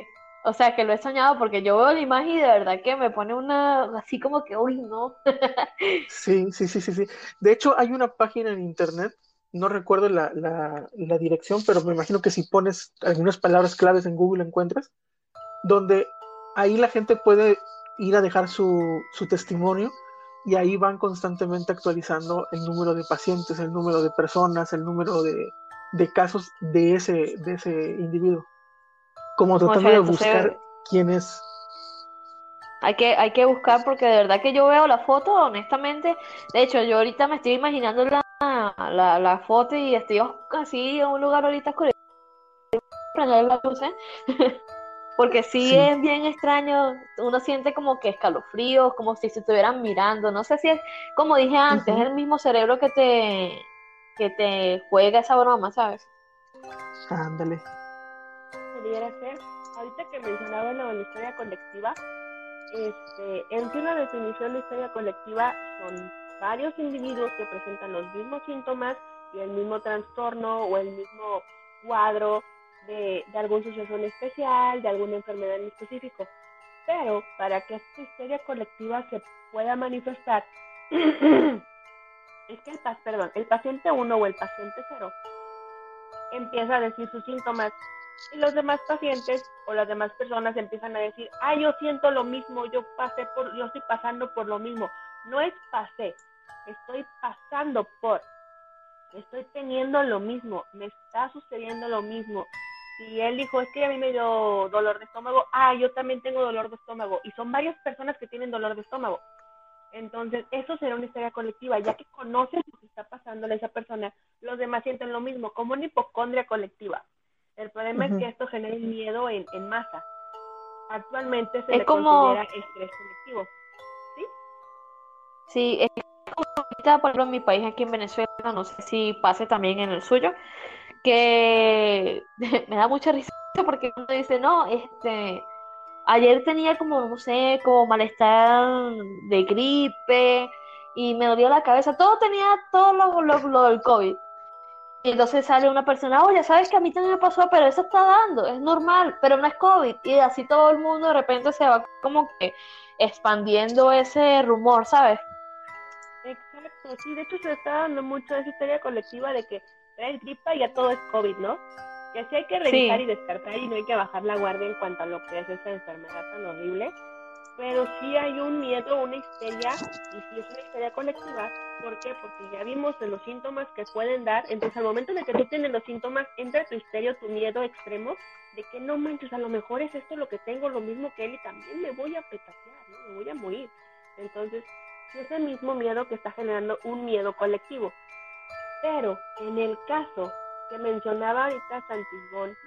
O sea, que lo he soñado porque yo veo la imagen y de verdad que me pone una, así como que, uy, no. Sí, sí, sí, sí, sí. De hecho, hay una página en internet, no recuerdo la dirección, pero me imagino que si pones algunas palabras claves en Google encuentras, donde ahí la gente puede ir a dejar su testimonio y ahí van constantemente actualizando el número de pacientes, el número de personas, el número de casos de ese individuo, como tratando Cónchale, de buscar entonces quién es. hay que buscar porque de verdad que yo veo la foto, honestamente. De hecho, yo ahorita me estoy imaginando la foto y estoy así en un lugar ahorita oscuro, prender las luces. Porque sí Sí. es bien extraño, uno siente como que escalofríos, como si se estuvieran mirando. No sé si es, como dije antes, es Ujú. el mismo cerebro que te juega esa broma, ¿sabes? Ándale. Pudiera ser. Ahorita que mencionaba la historia colectiva, en sí la definición de historia colectiva son varios individuos que presentan los mismos síntomas y el mismo trastorno o el mismo cuadro de algún suceso en especial, de alguna enfermedad en específico. Pero para que esta historia colectiva se pueda manifestar, es que el paciente uno o el paciente cero empieza a decir sus síntomas y los demás pacientes o las demás personas empiezan a decir, yo siento lo mismo, yo estoy pasando por lo mismo. No es pasé, estoy pasando por, estoy teniendo lo mismo, me está sucediendo lo mismo. Y él dijo, es que a mí me dio dolor de estómago, yo también tengo dolor de estómago. Y son varias personas que tienen dolor de estómago. Entonces, eso será una historia colectiva, ya que conoces lo que está pasando a esa persona, los demás sienten lo mismo, como una hipocondria colectiva. El problema es Ujú. que esto genera un miedo en masa. Actualmente se Es le considera como, estrés colectivo, ¿sí? sí, es como ahorita, por ejemplo, en mi país, aquí en Venezuela, no sé si pase también en el suyo, que me da mucha risa porque uno dice, no, ayer tenía como, no sé, como malestar de gripe y me dolía la cabeza. Todo tenía todo lo del COVID. Y entonces sale una persona, oye, ¿sabes que a mí también me pasó? Pero eso está dando, es normal, pero no es COVID. Y así todo el mundo de repente se va como que expandiendo ese rumor, ¿sabes? Exacto, sí, de hecho se está dando mucho esa historia colectiva de que traes gripa y ya todo es COVID, ¿no? Que sí hay que revisar Sí, y descartar y no hay que bajar la guardia en cuanto a lo que es esa enfermedad tan horrible, pero sí hay un miedo, una histeria, y sí es una histeria colectiva. ¿Por qué? Porque ya vimos de los síntomas que pueden dar, entonces al momento en el que tú tienes los síntomas, entra tu histeria, tu miedo extremo, de que no manches, a lo mejor es esto lo que tengo, lo mismo que él, y también me voy a petatear, ¿no? Me voy a morir. Entonces, sí es el mismo miedo que está generando un miedo colectivo. Pero en el caso que mencionaba ahorita Santisbón,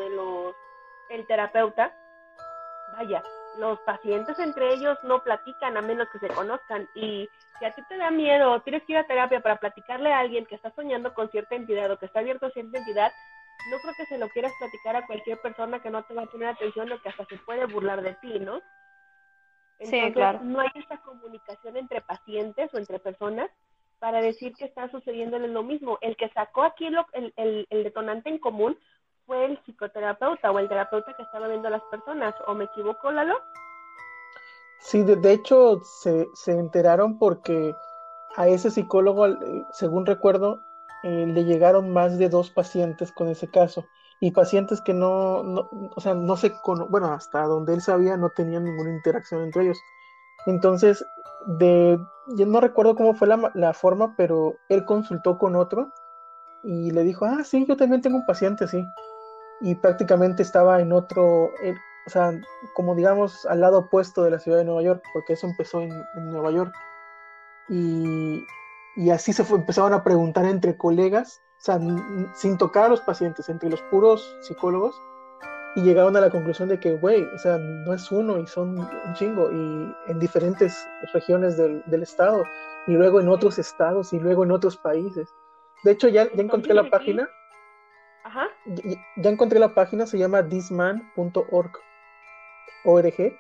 el terapeuta, vaya, los pacientes entre ellos no platican a menos que se conozcan, y si a ti te da miedo o tienes que ir a terapia para platicarle a alguien que está soñando con cierta entidad o que está abierto a cierta entidad, no creo que se lo quieras platicar a cualquier persona que no te va a poner atención o que hasta se puede burlar de ti, ¿no? sí, Entonces claro. no hay esta comunicación entre pacientes o entre personas para decir que está sucediéndole lo mismo. El que sacó aquí el detonante en común fue el psicoterapeuta o el terapeuta que estaba viendo a las personas, ¿o me equivoco, Lalo? Sí, de hecho se enteraron porque a ese psicólogo, según recuerdo, le llegaron más de dos pacientes con ese caso y pacientes que o sea, no se bueno, hasta donde él sabía no tenían ninguna interacción entre ellos. Entonces, yo no recuerdo cómo fue la forma, pero él consultó con otro y le dijo, sí, yo también tengo un paciente, sí. Y prácticamente estaba en o sea, como digamos, al lado opuesto de la ciudad de Nueva York, porque eso empezó en Nueva York. Y, y así empezaban a preguntar entre colegas, o sea, sin tocar a los pacientes, entre los puros psicólogos, y llegaron a la conclusión de que, güey, o sea, no es uno y son un chingo, y en diferentes regiones del estado, y luego en otros estados, y luego en otros países. De hecho, ya encontré Entonces la aquí, página, ajá, ya encontré la página, se llama thisman.org, ORG,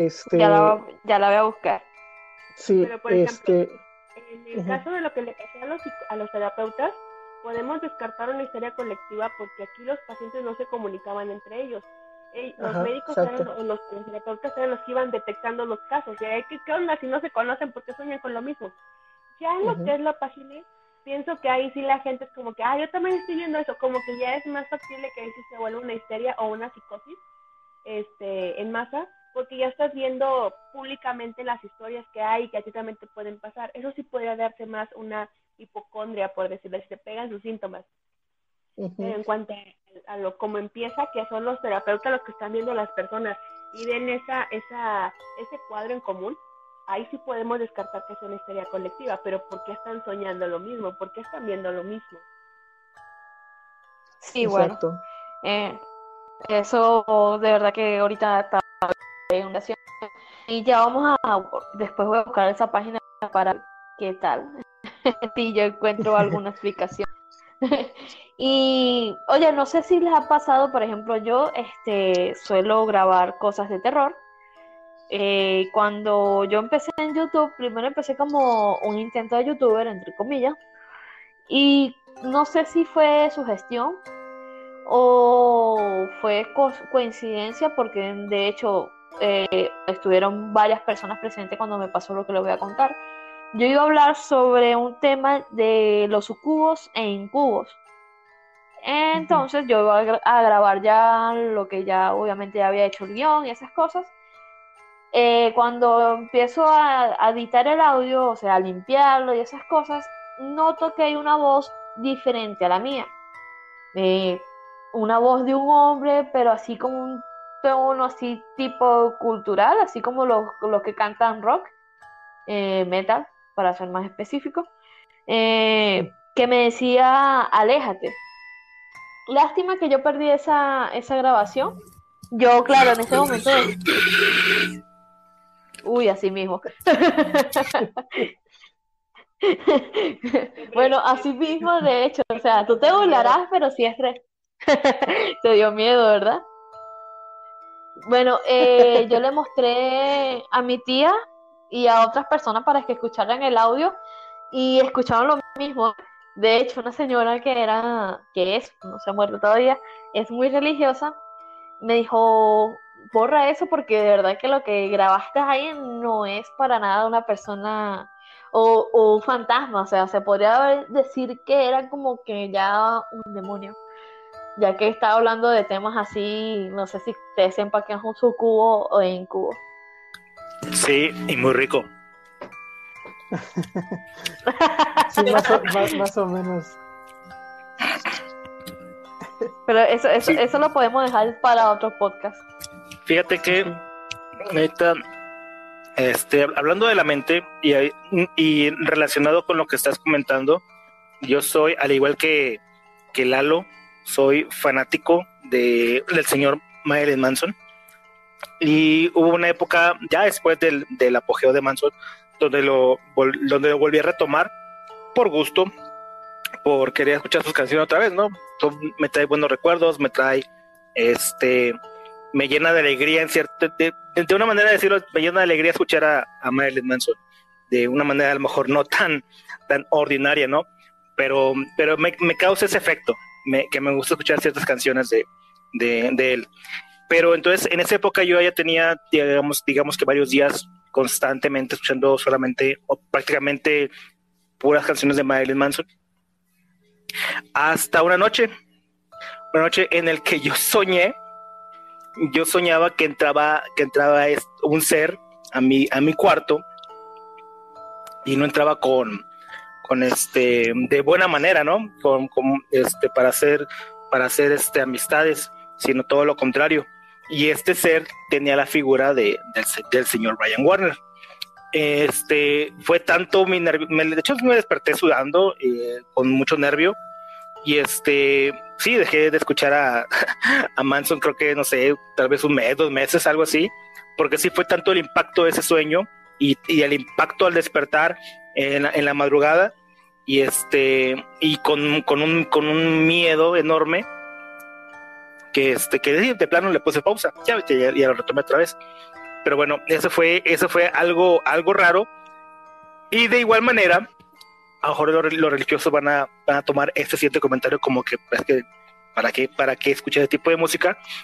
Ya la voy a buscar. sí, pero por ejemplo, en el ujú, caso de lo que le pasó a los terapeutas, podemos descartar una historia colectiva porque aquí los pacientes no se comunicaban entre ellos. los Ajá, médicos exacto. eran, o los terapeutas eran los que iban detectando los casos. Y hay que, ¿qué onda si no se conocen? Porque sueñan con lo mismo. Ya en lo que es la página, pienso que ahí sí la gente es como que, yo también estoy viendo eso, como que ya es más factible que ahí sí se vuelva una histeria o una psicosis en masa, porque ya estás viendo públicamente las historias que hay y que a ti también te pueden pasar. Eso sí podría darse más una hipocondria, por decirlo, si te pegan sus síntomas. Pero en cuanto a lo como empieza, que son los terapeutas los que están viendo a las personas y ven ese cuadro en común, ahí sí podemos descartar que es una histeria colectiva, pero ¿por qué están soñando lo mismo? ¿Por qué están viendo lo mismo? Sí, bueno, Exacto. eso de verdad que ahorita está en una situación. Y ya después voy a buscar esa página para ver qué tal, si yo encuentro alguna explicación. Y, oye, no sé si les ha pasado, por ejemplo, yo suelo grabar cosas de terror. Cuando yo empecé en YouTube, primero empecé como un intento de youtuber, entre comillas, y no sé si fue sugestión o fue coincidencia, porque de hecho estuvieron varias personas presentes cuando me pasó lo que les voy a contar. Yo iba a hablar sobre un tema de los sucubos e incubos. Entonces yo iba a grabar ya lo que ya obviamente ya había hecho el guión y esas cosas. Cuando empiezo a editar el audio, o sea, a limpiarlo y esas cosas, noto que hay una voz diferente a la mía. Una voz de un hombre, pero así como un tono así tipo cultural, así como los que cantan rock, metal, para ser más específico, que me decía, aléjate. Lástima que yo perdí esa grabación. Yo, claro, en ese momento Uy, así mismo. Bueno, así mismo, de hecho, o sea, tú te burlarás, pero sí es te dio miedo, ¿verdad? Bueno, yo le mostré a mi tía y a otras personas para que escucharan el audio y escucharon lo mismo. De hecho, una señora no se ha muerto todavía, es muy religiosa, me dijo, borra eso porque de verdad que lo que grabaste ahí no es para nada una persona o un fantasma, o sea, se podría decir que era como que ya un demonio, ya que estaba hablando de temas así, no sé si ustedes sepan que es un sucubo o incubo. Sí, y muy rico. Sí, más o menos. Pero eso, Sí. eso lo podemos dejar para otro podcast. Fíjate que neta, hablando de la mente y relacionado con lo que estás comentando, yo soy, al igual que Lalo, soy fanático del señor Marilyn Manson. Y hubo una época, ya después del apogeo de Manson, donde lo volví a retomar por gusto, por querer escuchar sus canciones otra vez, ¿no? Me trae buenos recuerdos, me llena de alegría de una manera de decirlo, me llena de alegría escuchar a Marilyn Manson, de una manera a lo mejor no tan ordinaria, ¿no? Pero me causa ese efecto, que me gusta escuchar ciertas canciones de él. Pero entonces en esa época yo ya tenía, digamos que varios días constantemente escuchando solamente o prácticamente puras canciones de Marilyn Manson, hasta una noche en el que yo soñaba que entraba un ser a mi cuarto, y no entraba con de buena manera, ¿no? Para hacer amistades, sino todo lo contrario. Y este ser tenía la figura del señor Brian Warner. Fue tanto mi nervio, de hecho me desperté sudando, con mucho nervio, y sí, dejé de escuchar a Manson, creo que, no sé, tal vez un mes, 2 meses, algo así, porque sí fue tanto el impacto de ese sueño y el impacto al despertar en la madrugada, y con un miedo enorme, que de plano le puse pausa, ya lo retomé otra vez. Pero bueno, eso fue algo raro. Y de igual manera, a lo mejor los religiosos van a tomar este siguiente comentario como que, pues, que ¿para qué escuchar ese tipo de música?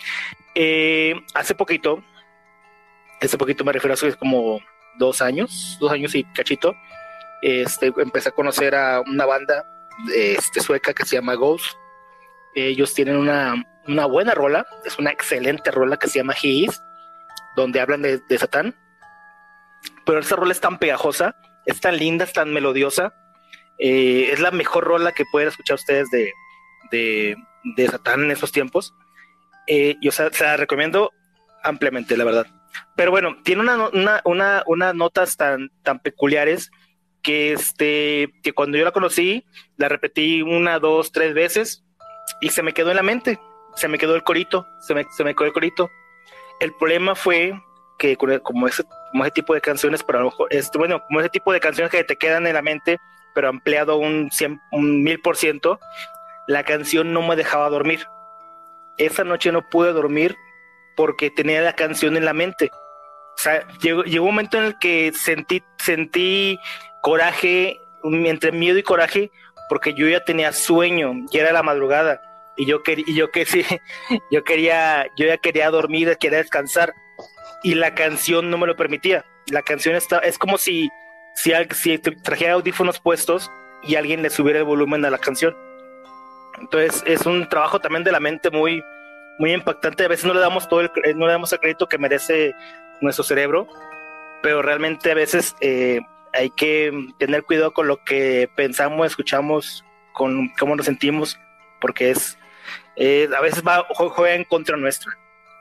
Hace poquito me refiero a hace como 2 años y cachito, empecé a conocer a una banda sueca que se llama Ghost. Ellos tienen una buena rola, es una excelente rola que se llama He Is, donde hablan de Satán, pero esa rola es tan pegajosa, es tan linda, es tan melodiosa, es la mejor rola que pueden escuchar ustedes de Satán en esos tiempos. Yo se la recomiendo ampliamente, la verdad. Pero bueno, tiene unas notas tan peculiares que cuando yo la conocí, la repetí 1, 2, 3 veces y se me quedó en la mente, se me quedó el corito, se me quedó el corito. El problema fue que como ese tipo de canciones, pero a lo mejor, como ese tipo de canciones que te quedan en la mente, pero ampliado un 1000%, la canción no me dejaba dormir. Esa noche no pude dormir porque tenía la canción en la mente. O sea, llegó un momento en el que sentí coraje, entre miedo y coraje, porque yo ya tenía sueño, ya era la madrugada, y yo ya quería dormir, quería descansar, y la canción no me lo permitía. La canción es como si trajera audífonos puestos y alguien le subiera el volumen a la canción. Entonces es un trabajo también de la mente muy, muy impactante. A veces no le damos el crédito que merece nuestro cerebro, pero realmente a veces hay que tener cuidado con lo que pensamos, escuchamos, con cómo nos sentimos, porque a veces juega en contra nuestra.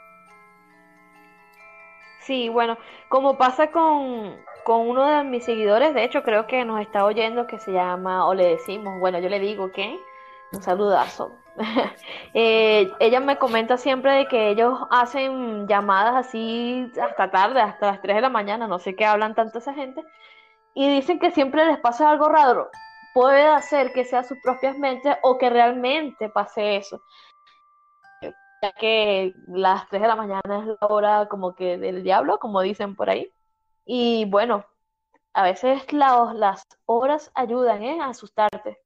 Sí, bueno, como pasa con uno de mis seguidores, de hecho creo que nos está oyendo, que se llama, o le decimos, bueno, yo le digo que un saludazo. Ella me comenta siempre de que ellos hacen llamadas así hasta tarde, hasta las 3 de la mañana, no sé qué hablan tanto esa gente, y dicen que siempre les pasa algo raro. Puede ser que sea sus propias mentes o que realmente pase eso, ya que las 3 de la mañana es la hora como que del diablo, como dicen por ahí. Y bueno, a veces las horas ayudan, a asustarte.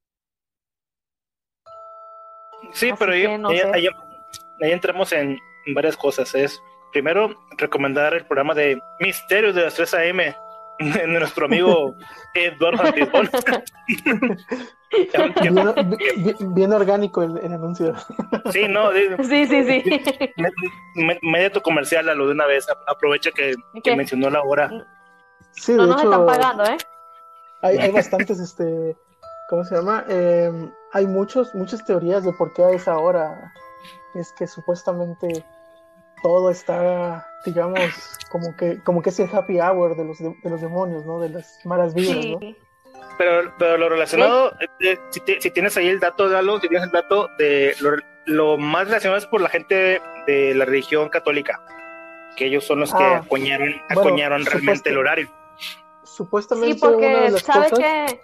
Sí, Así pero que no sé. ahí entramos en varias cosas. Primero, recomendar el programa de Misterios de las 3 a.m. de nuestro amigo Eduardo Antisbón. Bien orgánico el anuncio. Sí, no. Sí. Media tu comercial a lo de una vez. Aprovecha que mencionó la hora. Sí, no de nos hecho, están pagando, ¿eh? Hay bastantes, ¿cómo se llama? Hay muchas teorías de por qué a esa hora es que supuestamente todo está, digamos, como que es el happy hour de los demonios, ¿no? De las malas vibras, ¿no? Sí. Pero lo relacionado, si tienes ahí el dato, Galo, si tienes el dato de lo más relacionado es por la gente de la religión católica, que ellos son los que acuñaron realmente el horario. Supuestamente Sí, porque una de las ¿sabes cosas... qué?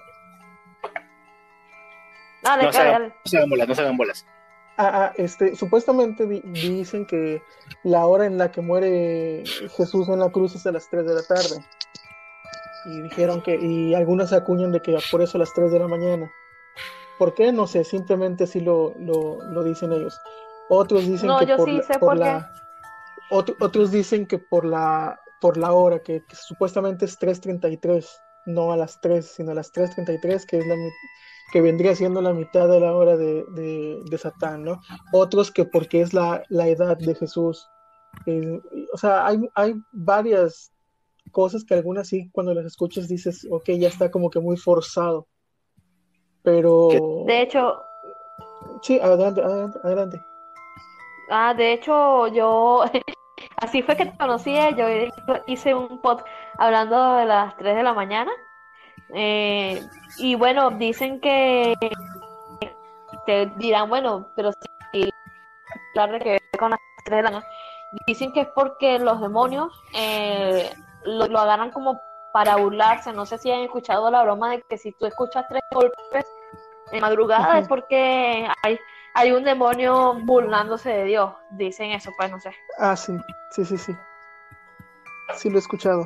Dale. No se hagan bolas. Supuestamente dicen que la hora en la que muere Jesús en la cruz es a las 3 de la tarde. Y dijeron y algunos acuñan de que por eso a las 3 de la mañana. ¿Por qué? No sé, simplemente así lo dicen ellos. Otros dicen que otros dicen que por la hora, que supuestamente es 3:33, no a las 3, sino a las 3:33, que es que vendría siendo la mitad de la hora de Satán, ¿no? Otros que porque es la edad de Jesús. O sea, hay varias cosas que algunas sí, cuando las escuchas dices, ok, ya está como que muy forzado. Pero... De hecho... Sí, adelante. de hecho, yo... Así fue que te conocí, yo hice un pod hablando de las 3 de la mañana. Y bueno, dicen que te dirán, bueno, pero si tarde que ver con las 3 de la mañana, dicen que es porque los demonios lo agarran como para burlarse. No sé si han escuchado la broma de que si tú escuchas 3 golpes en madrugada es porque hay un demonio burlándose de Dios. Dicen eso, pues no sé. Sí. Sí lo he escuchado.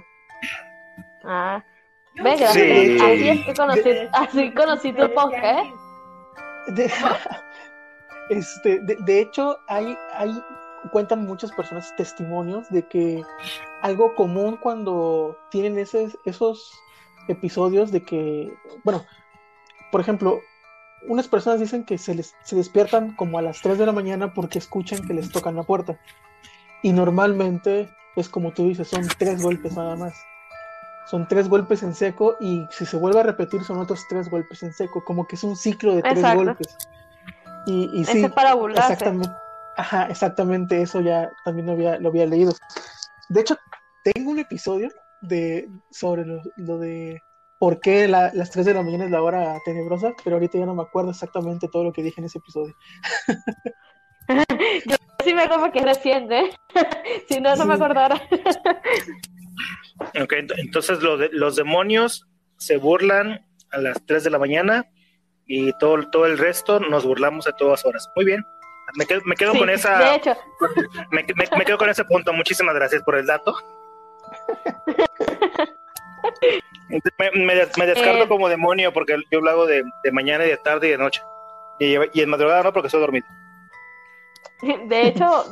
Ve, gracias. Sí. Así es que conocí tu podcast, ¿eh? De hecho, hay cuentan muchas personas testimonios de que algo común cuando tienen esos episodios de que, bueno, por ejemplo, unas personas dicen que se despiertan como a las 3 de la mañana porque escuchan que les tocan la puerta. Y normalmente es como tú dices, son 3 golpes nada más. Son 3 golpes en seco y si se vuelve a repetir son otros 3 golpes en seco. Como que es un ciclo de 3 Exacto. golpes. Y Ese sí, es para burlarse. exactamente eso ya también lo había leído. De hecho, tengo un episodio sobre lo de por qué las 3 de la mañana es la hora tenebrosa, pero ahorita ya no me acuerdo exactamente todo lo que dije en ese episodio. Yo sí me acuerdo que es reciente. Si no, no me acordara. Ok, entonces los demonios se burlan a las 3 de la mañana y todo el resto nos burlamos a todas horas. Muy bien. Me quedo Sí, con esa. de hecho. Me quedo con ese punto. Muchísimas gracias por el dato. Me descarto como demonio porque yo lo hago de mañana y de tarde y de noche. Y en madrugada no porque estoy dormido. De hecho,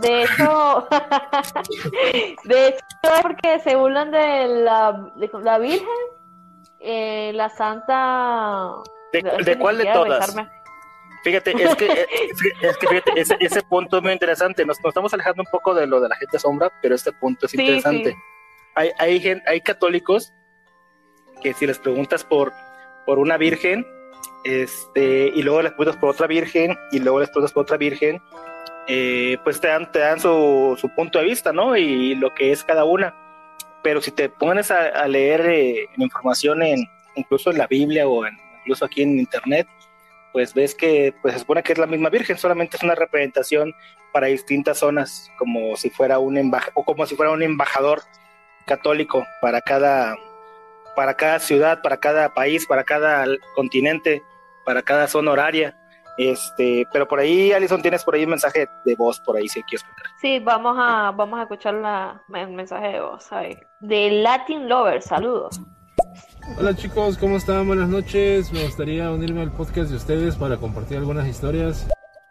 porque se burlan de la Virgen, la Santa. ¿De cuál de todas? Fíjate, es que fíjate, ese punto es muy interesante. Nos estamos alejando un poco de lo de la gente sombra, pero este punto es interesante. Sí. Hay católicos que si les preguntas por una virgen, y luego les preguntas por otra virgen, y luego les preguntas por otra virgen, pues te dan su punto de vista, ¿no? Y lo que es cada una. Pero si te pones a leer información incluso en la Biblia o incluso aquí en internet, pues ves que pues se supone que es la misma virgen, solamente es una representación para distintas zonas, como si fuera un embajador católico para cada ciudad, para cada país, para cada continente, para cada zona horaria. Pero por ahí, Alison, tienes por ahí un mensaje de voz por ahí si quieres escuchar. Sí, vamos a escuchar el mensaje de voz, ¿sabes? De Latin Lover, saludos. Hola chicos, ¿cómo están? Buenas noches. Me gustaría unirme al podcast de ustedes para compartir algunas historias.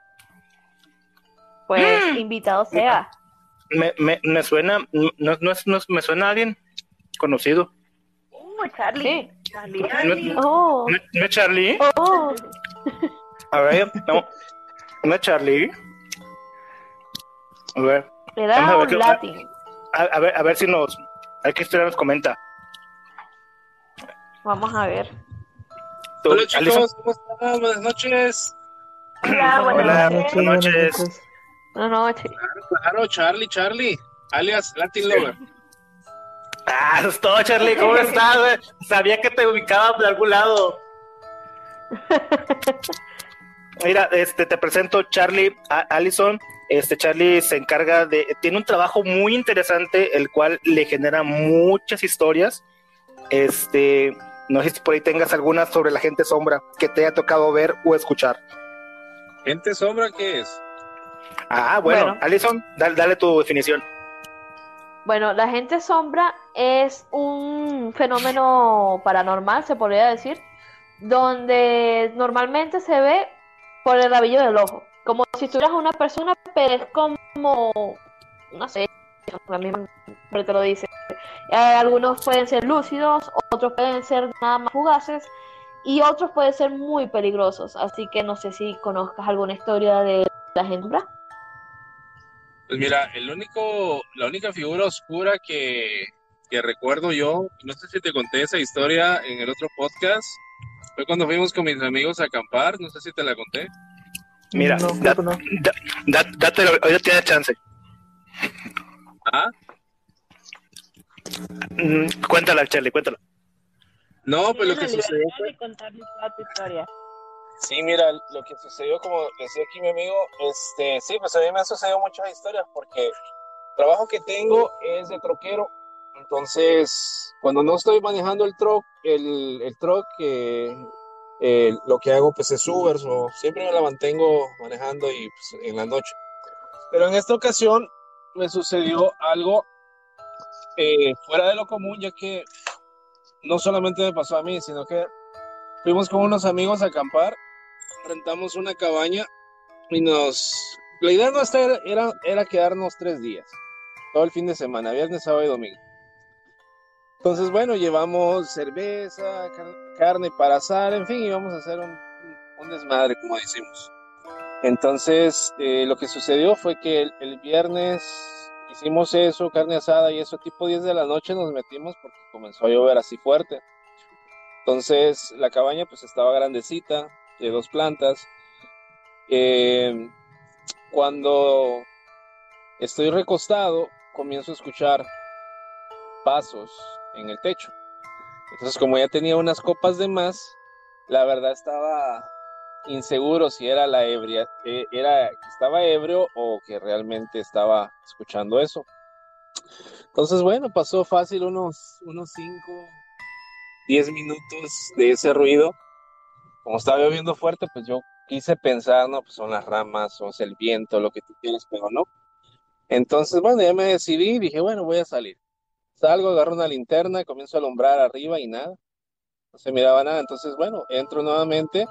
Pues invitado sea. Me suena, no me suena a alguien conocido. Charlie. Sí. Charlie. Oh. ¿No es Charlie? Oh. A ver, ¿no es Charlie? A ver. Le da un Latin. A ver si qué historia nos comenta. Vamos a ver. Hola chicos, ¿cómo están? Buenas noches. Hola, buenas noches. Buenas noches. Claro, Charlie, alias Latin Lover. Eso es todo, Charlie. ¿Cómo estás, güey? Sabía que te ubicaba de algún lado. Mira, te presento Charlie, Alison. Charlie se encarga tiene un trabajo muy interesante, el cual le genera muchas historias. No sé si por ahí tengas alguna sobre la gente sombra que te haya tocado ver o escuchar. ¿Gente sombra qué es? Bueno. Alison, dale tu definición. Bueno, la gente sombra es un fenómeno paranormal, se podría decir, donde normalmente se ve por el rabillo del ojo, como si tuvieras una persona, pero es como, no sé, a mí te lo dice. Algunos pueden ser lúcidos, otros pueden ser nada más fugaces y otros pueden ser muy peligrosos, así que no sé si conozcas alguna historia de la gente sombra. Pues mira, la única figura oscura que recuerdo yo, no sé si te conté esa historia en el otro podcast, fue cuando fuimos con mis amigos a acampar, no sé si te la conté. Mira, no. Dátelo, hoy tienes chance. Cuéntala, Charlie, cuéntala. No, pues lo que sucedió fue contarles toda tu historia. Sí, mira, lo que sucedió, como decía aquí mi amigo, sí, pues a mí me han sucedido muchas historias porque el trabajo que tengo es de troquero. Entonces, cuando no estoy manejando el truck, lo que hago pues es Uber, siempre me la mantengo manejando y pues, en la noche. Pero en esta ocasión me sucedió algo fuera de lo común, ya que no solamente me pasó a mí, sino que fuimos con unos amigos a acampar, rentamos una cabaña y nos la idea nuestra era quedarnos 3 días, todo el fin de semana, viernes, sábado y domingo. Entonces, bueno, llevamos cerveza, carne para asar, en fin, íbamos a hacer un desmadre, como decimos. Entonces, lo que sucedió fue que el viernes hicimos eso, carne asada y eso, tipo 10 de la noche nos metimos porque comenzó a llover así fuerte. Entonces, la cabaña pues estaba grandecita, de 2 plantas. Cuando estoy recostado, comienzo a escuchar pasos en el techo. Entonces, como ya tenía unas copas de más, la verdad estaba inseguro si era era que estaba ebrio o que realmente estaba escuchando eso. Entonces, bueno, pasó fácil unos 5, 10 minutos de ese ruido. Como estaba lloviendo fuerte, pues yo quise pensar, no, pues son las ramas, o es el viento, lo que tú quieras, pero no. Entonces, bueno, ya me decidí y dije, bueno, voy a salir. Salgo, agarro una linterna, comienzo a alumbrar arriba y nada, no se miraba nada. Entonces, bueno, entro nuevamente,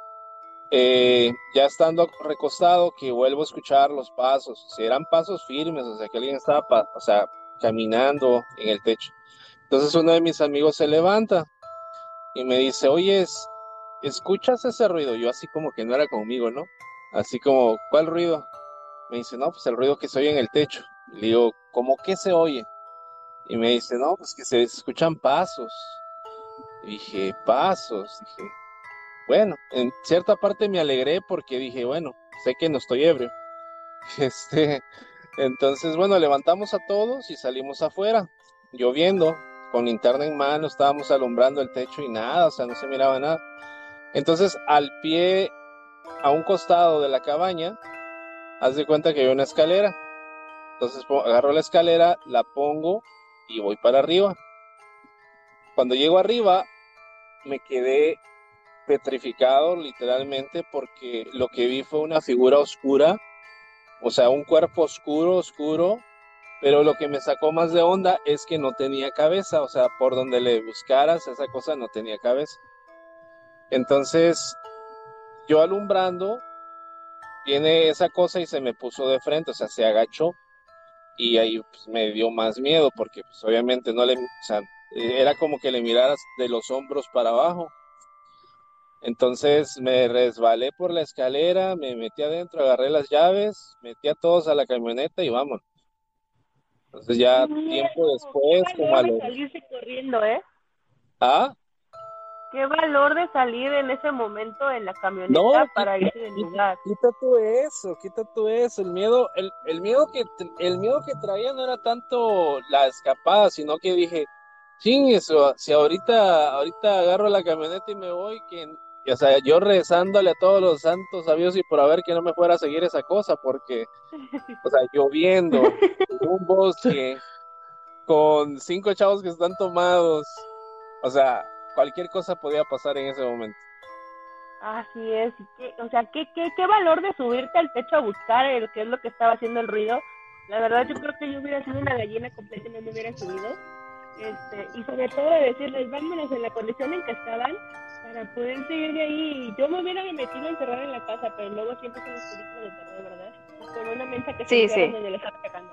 ya estando recostado, que vuelvo a escuchar los pasos. O sea, eran pasos firmes, o sea, que alguien estaba, o sea, caminando en el techo. Entonces uno de mis amigos se levanta y me dice, oye, ¿escuchas ese ruido? Yo así como que no era conmigo, ¿no? Así como, ¿cuál ruido? Me dice, no, pues el ruido que se oye en el techo. Y le digo, ¿cómo que se oye? Y me dice, no, pues que se escuchan pasos. Y dije, pasos. Dije, bueno, en cierta parte me alegré porque dije, bueno, sé que no estoy ebrio. Este, entonces, bueno, levantamos a todos y salimos afuera, lloviendo, con linterna en mano, estábamos alumbrando el techo y nada, o sea, no se miraba nada. Entonces, al pie, a un costado de la cabaña, haz de cuenta que hay una escalera. Entonces, agarro la escalera, la pongo y voy para arriba. Cuando llego arriba, me quedé petrificado literalmente porque lo que vi fue una figura oscura, o sea, un cuerpo oscuro, oscuro, pero lo que me sacó más de onda es que no tenía cabeza, o sea, por donde le buscaras, esa cosa no tenía cabeza. Entonces, yo alumbrando, viene esa cosa y se me puso de frente, o sea, se agachó y ahí pues, me dio más miedo porque pues obviamente no le, o sea, era como que le miraras de los hombros para abajo. Entonces me resbalé por la escalera, me metí adentro, agarré las llaves, metí a todos a la camioneta y vamos. Entonces ¡Qué ya tiempo miedo! ¡Qué después, como valor a de los... salirse corriendo, eh! ¿Ah? ¡Qué valor de salir en ese momento en la No, camioneta para irse del lugar! quita tú eso. El miedo que traía no era tanto la escapada, sino que dije, ching, eso, si ahorita agarro la camioneta y me voy, o sea, yo rezándole a todos los santos sabios y por haber que no me fuera a seguir esa cosa, porque, o sea, lloviendo, en un bosque, con 5 chavos que están tomados, o sea, cualquier cosa podía pasar en ese momento. Así es, o sea, qué valor de subirte al techo a buscar qué es lo que estaba haciendo el ruido. La verdad yo creo que yo hubiera sido una gallina completa y no me hubiera subido. Y sobre todo de decirles, vámonos en la condición en que estaban para poder seguir de ahí. Yo me hubiera metido a encerrar en la casa, pero luego siempre son las películas de terror, ¿verdad? Con una mensa que se Sí, encierran sí. donde les está atacando.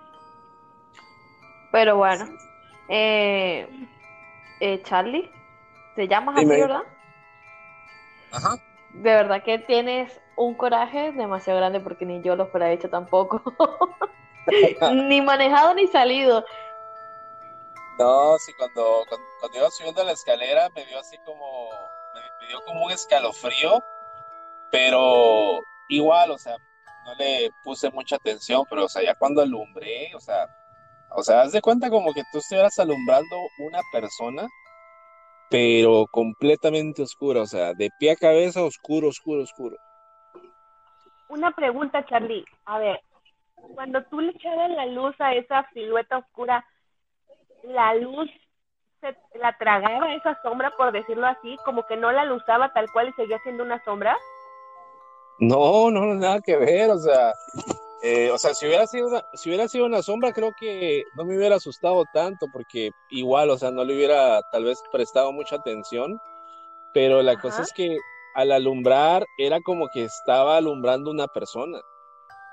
Pero bueno, eh, Charlie, te llamas así, Dime. ¿verdad? Ajá. De verdad que tienes un coraje demasiado grande porque ni yo lo fuera hecho tampoco. Ni manejado ni salido. No, sí, cuando iba subiendo la escalera me dio así como, me dio como un escalofrío, pero igual, o sea, no le puse mucha atención, pero, o sea, ya cuando alumbré, o sea, haz de cuenta como que tú estuvieras alumbrando una persona, pero completamente oscura, o sea, de pie a cabeza, oscuro, oscuro, oscuro. Una pregunta, Charlie. A ver, cuando tú le echabas la luz a esa silueta oscura, la luz la tragaba esa sombra, por decirlo así, como que no la luzaba tal cual y seguía siendo una sombra. No, no, no, nada que ver, o sea, si hubiera sido una sombra, creo que no me hubiera asustado tanto, porque igual, o sea, no le hubiera tal vez prestado mucha atención, pero la cosa Ajá. es que al alumbrar era como que estaba alumbrando una persona.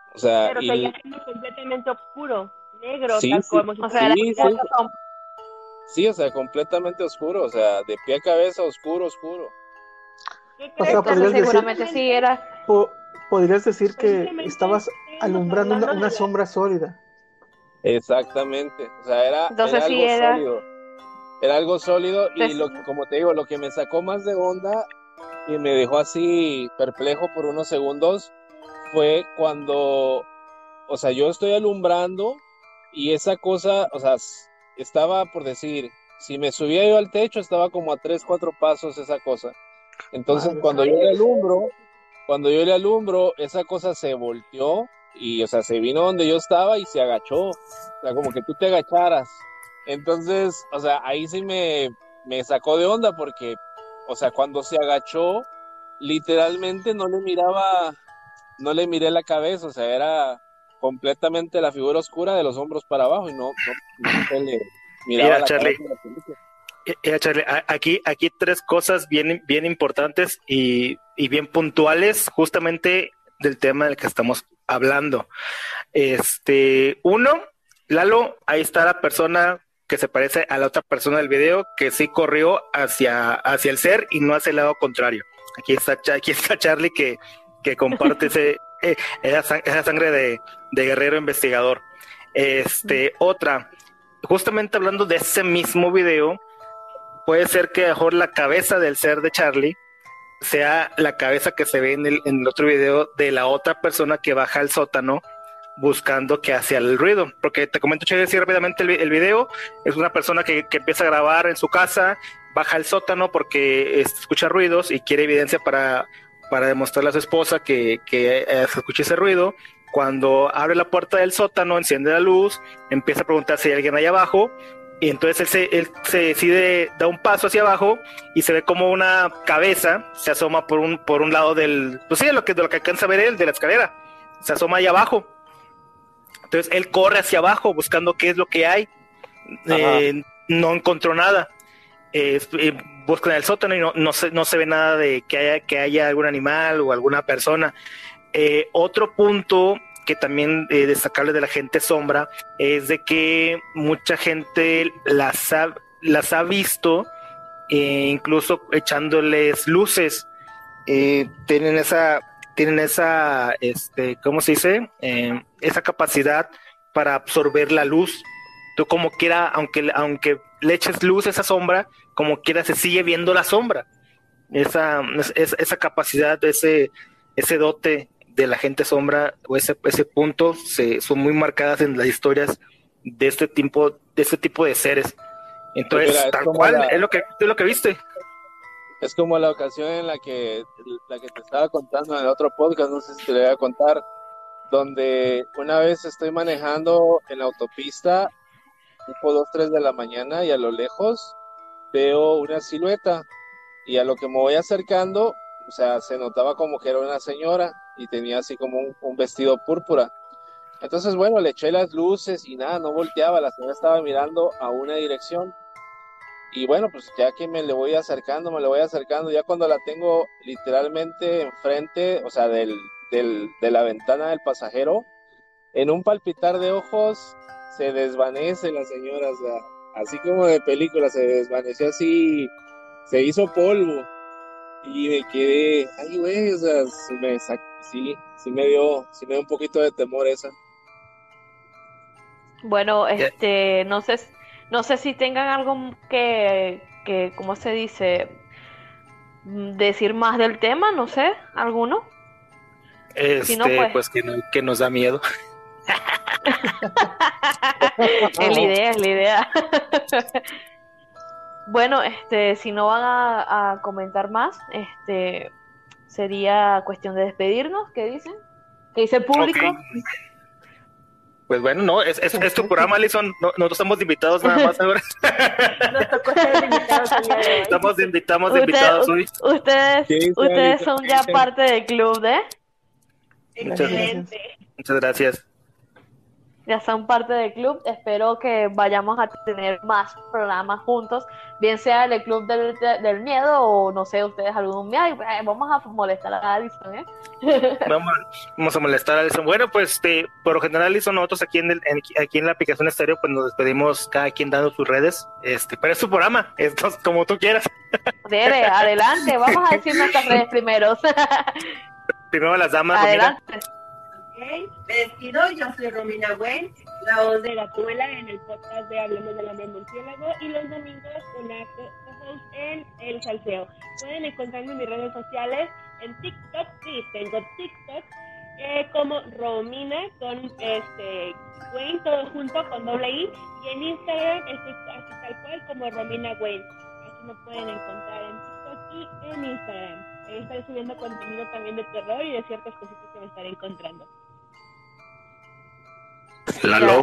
O sea, Pero seguía siendo completamente oscuro, negro, sí, tal sí, como si O sea, fuera sí, era sí, sí, o sea, completamente oscuro, o sea, de pie a cabeza, oscuro, oscuro. ¿Qué O crees? sea, entonces podrías decir, seguramente sí era. podrías decir que Precisamente estabas estábamos alumbrando hablando una de la... sombra sólida. Exactamente, o sea, era Entonces sí algo era. sólido, era algo sólido y Entonces, como te digo, lo que me sacó más de onda y me dejó así perplejo por unos segundos fue cuando, o sea, yo estoy alumbrando y esa cosa, o sea, estaba por decir, si me subía yo al techo estaba como a 3, 4 pasos esa cosa. Entonces, Madre cuando santa. yo le alumbro, esa cosa se volteó y, o sea, se vino donde yo estaba y se agachó. O sea, como que tú te agacharas. Entonces, o sea, ahí sí me sacó de onda porque, o sea, cuando se agachó, literalmente no le miré la cabeza, o sea, era completamente la figura oscura de los hombros para abajo y no se le miraba Mira, la Charlie, cabeza de la película. Charlie, aquí tres cosas bien importantes y bien puntuales justamente del tema del que estamos hablando. Uno, Lalo, ahí está la persona que se parece a la otra persona del video que sí corrió hacia el ser y no hacia el lado contrario. Aquí está Charlie que comparte esa sangre de guerrero investigador. Otra, justamente hablando de ese mismo video, puede ser que mejor la cabeza del ser de Charlie sea la cabeza que se ve en el otro video de la otra persona que baja al sótano buscando que hacía el ruido. Porque te comento, Charlie, así rápidamente el video. Es una persona que empieza a grabar en su casa, baja al sótano porque escucha ruidos y quiere evidencia para demostrarle a su esposa que se escucha ese ruido. Cuando abre la puerta del sótano, enciende la luz, empieza a preguntar si hay alguien ahí abajo. Y entonces él se decide, da un paso hacia abajo y se ve como una cabeza se asoma por un lado del, pues sí, de lo que alcanza a ver él, de la escalera, se asoma ahí abajo. Entonces él corre hacia abajo buscando qué es lo que hay. No encontró nada. Busca en el sótano y no se ve nada de que haya algún animal o alguna persona. Otro punto que también destacable de la gente sombra es de que mucha gente las ha visto, incluso echándoles luces. Tienen esa ¿cómo se dice? Esa capacidad para absorber la luz. Tú como quiera, aunque le eches luz a esa sombra, como quiera se sigue viendo la sombra. Esa capacidad, ese dote de la gente sombra o ese punto son muy marcadas en las historias de este tipo de seres. Entonces, Mira, tal cual, es lo que viste. Es como la ocasión en la que te estaba contando en el otro podcast, no sé si te lo voy a contar, donde una vez estoy manejando en la autopista, tipo 2, 3 de la mañana, y a lo lejos veo una silueta, y a lo que me voy acercando, o sea, se notaba como que era una señora, y tenía así como un vestido púrpura. Entonces, bueno, le eché las luces y nada, no volteaba, la señora estaba mirando a una dirección. Y bueno, pues ya que me le voy acercando, ya cuando la tengo literalmente enfrente, o sea, de la ventana del pasajero, en un palpitar de ojos se desvanece la señora, o sea, así como de película, se desvaneció así, se hizo polvo. Y me quedé, ay güey, o sea, sí me dio un poquito de temor esa. bueno, no sé si tengan algo que, ¿cómo se dice? Decir más del tema, no sé, alguno. Si no, pues que nos da miedo. es la idea. Bueno, si no van a comentar más, sería cuestión de despedirnos. ¿Qué dicen? ¿Qué dice el público? Okay. Pues bueno, no, es tu programa, Alison. No, nosotros estamos invitados nada más ahora. Nos tocó ser invitados el día de hoy. Estamos invitados hoy. Ustedes son ya parte del club, Muchas gracias. ya son parte del club. Espero que vayamos a tener más programas juntos, bien sea el club del miedo o no sé, ustedes algún miedo. Vamos a molestar a Alison, ¿eh? Vamos a molestar a Alison. Bueno, pues por lo general, Alison, nosotros aquí en la aplicación Estéreo, pues nos despedimos cada quien dando sus redes. Pero es su programa, esto es como tú quieras. Debe, adelante, vamos a decir nuestras redes primero. Primero las damas. Adelante. Ok, me despido, yo soy Romina Wayne, la voz de Gatuela en el podcast de Hablemos del Hombre Murciélago, y los domingos una co-host en El Salseo. Pueden encontrarme en mis redes sociales, en TikTok, sí, tengo TikTok, como Romina con Wayne, todo junto con doble I, y en Instagram estoy así tal cual como Romina Wayne. Así me pueden encontrar en TikTok y en Instagram. Estaré subiendo contenido también de terror y de ciertas cositas que me estaré encontrando. Lalo.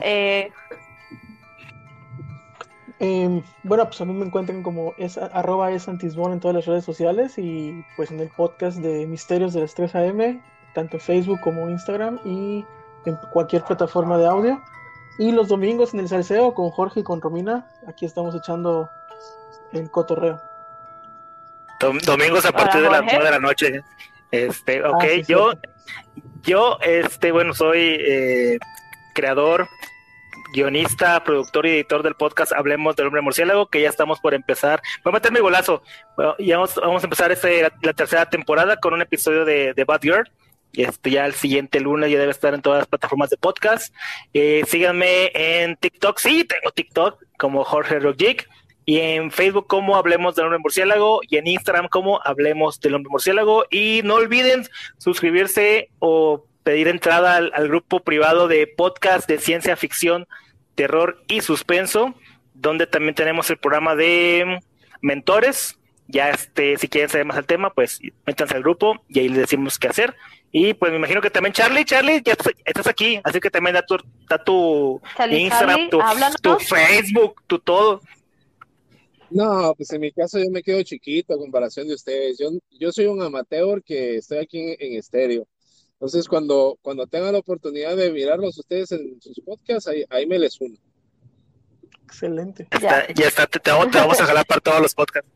Bueno, pues a mí me encuentran como @esantisbon en todas las redes sociales y pues en el podcast de Misterios de las 3 AM, tanto en Facebook como Instagram y en cualquier plataforma de audio. Y los domingos en el Salseo con Jorge y con Romina, aquí estamos echando el cotorreo. Domingos a partir de las 9 de la noche. Ok, sí, yo, bueno, soy creador, guionista, productor y editor del podcast Hablemos del Hombre Murciélago, que ya estamos por empezar. Voy a meter mi golazo. Bueno, ya vamos a empezar la tercera temporada con un episodio de Bad Girl. Y ya el siguiente lunes ya debe estar en todas las plataformas de podcast. Síganme en TikTok. Sí, tengo TikTok como Jorge Rogic. Y en Facebook como Hablemos del Hombre Murciélago. Y en Instagram como Hablemos del Hombre Murciélago. Y no olviden suscribirse o pedir entrada al grupo privado de podcast de ciencia ficción, terror y suspenso, donde también tenemos el programa de mentores. Ya si quieren saber más del tema, pues métanse al grupo y ahí les decimos qué hacer. Y pues me imagino que también Charlie, ya estás aquí, así que también da tu Instagram, tu Facebook, tu todo. No, pues en mi caso yo me quedo chiquito a comparación de ustedes. Yo soy un amateur que estoy aquí en Estéreo. Entonces, cuando tengan la oportunidad de mirarlos ustedes en sus podcasts, ahí me les uno. Excelente. Ya está, te vamos a jalar para todos los podcasts.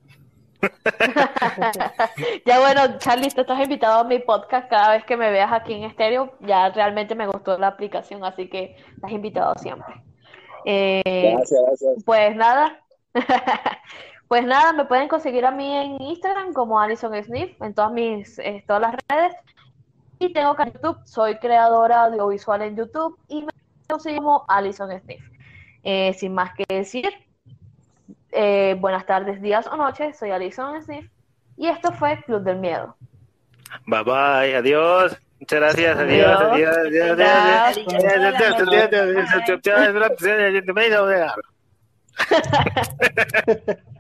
Ya bueno, Charlie, tú estás invitado a mi podcast cada vez que me veas aquí en Estéreo. Ya realmente me gustó la aplicación, así que estás invitado siempre. Gracias. Pues nada, me pueden conseguir a mí en Instagram como Alison Sniff, en todas las redes. Y tengo canal en YouTube, soy creadora audiovisual en YouTube y me consigo Alison Sniff. Sin más que decir, buenas tardes, días o noches, soy Alison Sniff y esto fue Club del Miedo. Bye bye, adiós. Muchas gracias, adiós. Adiós.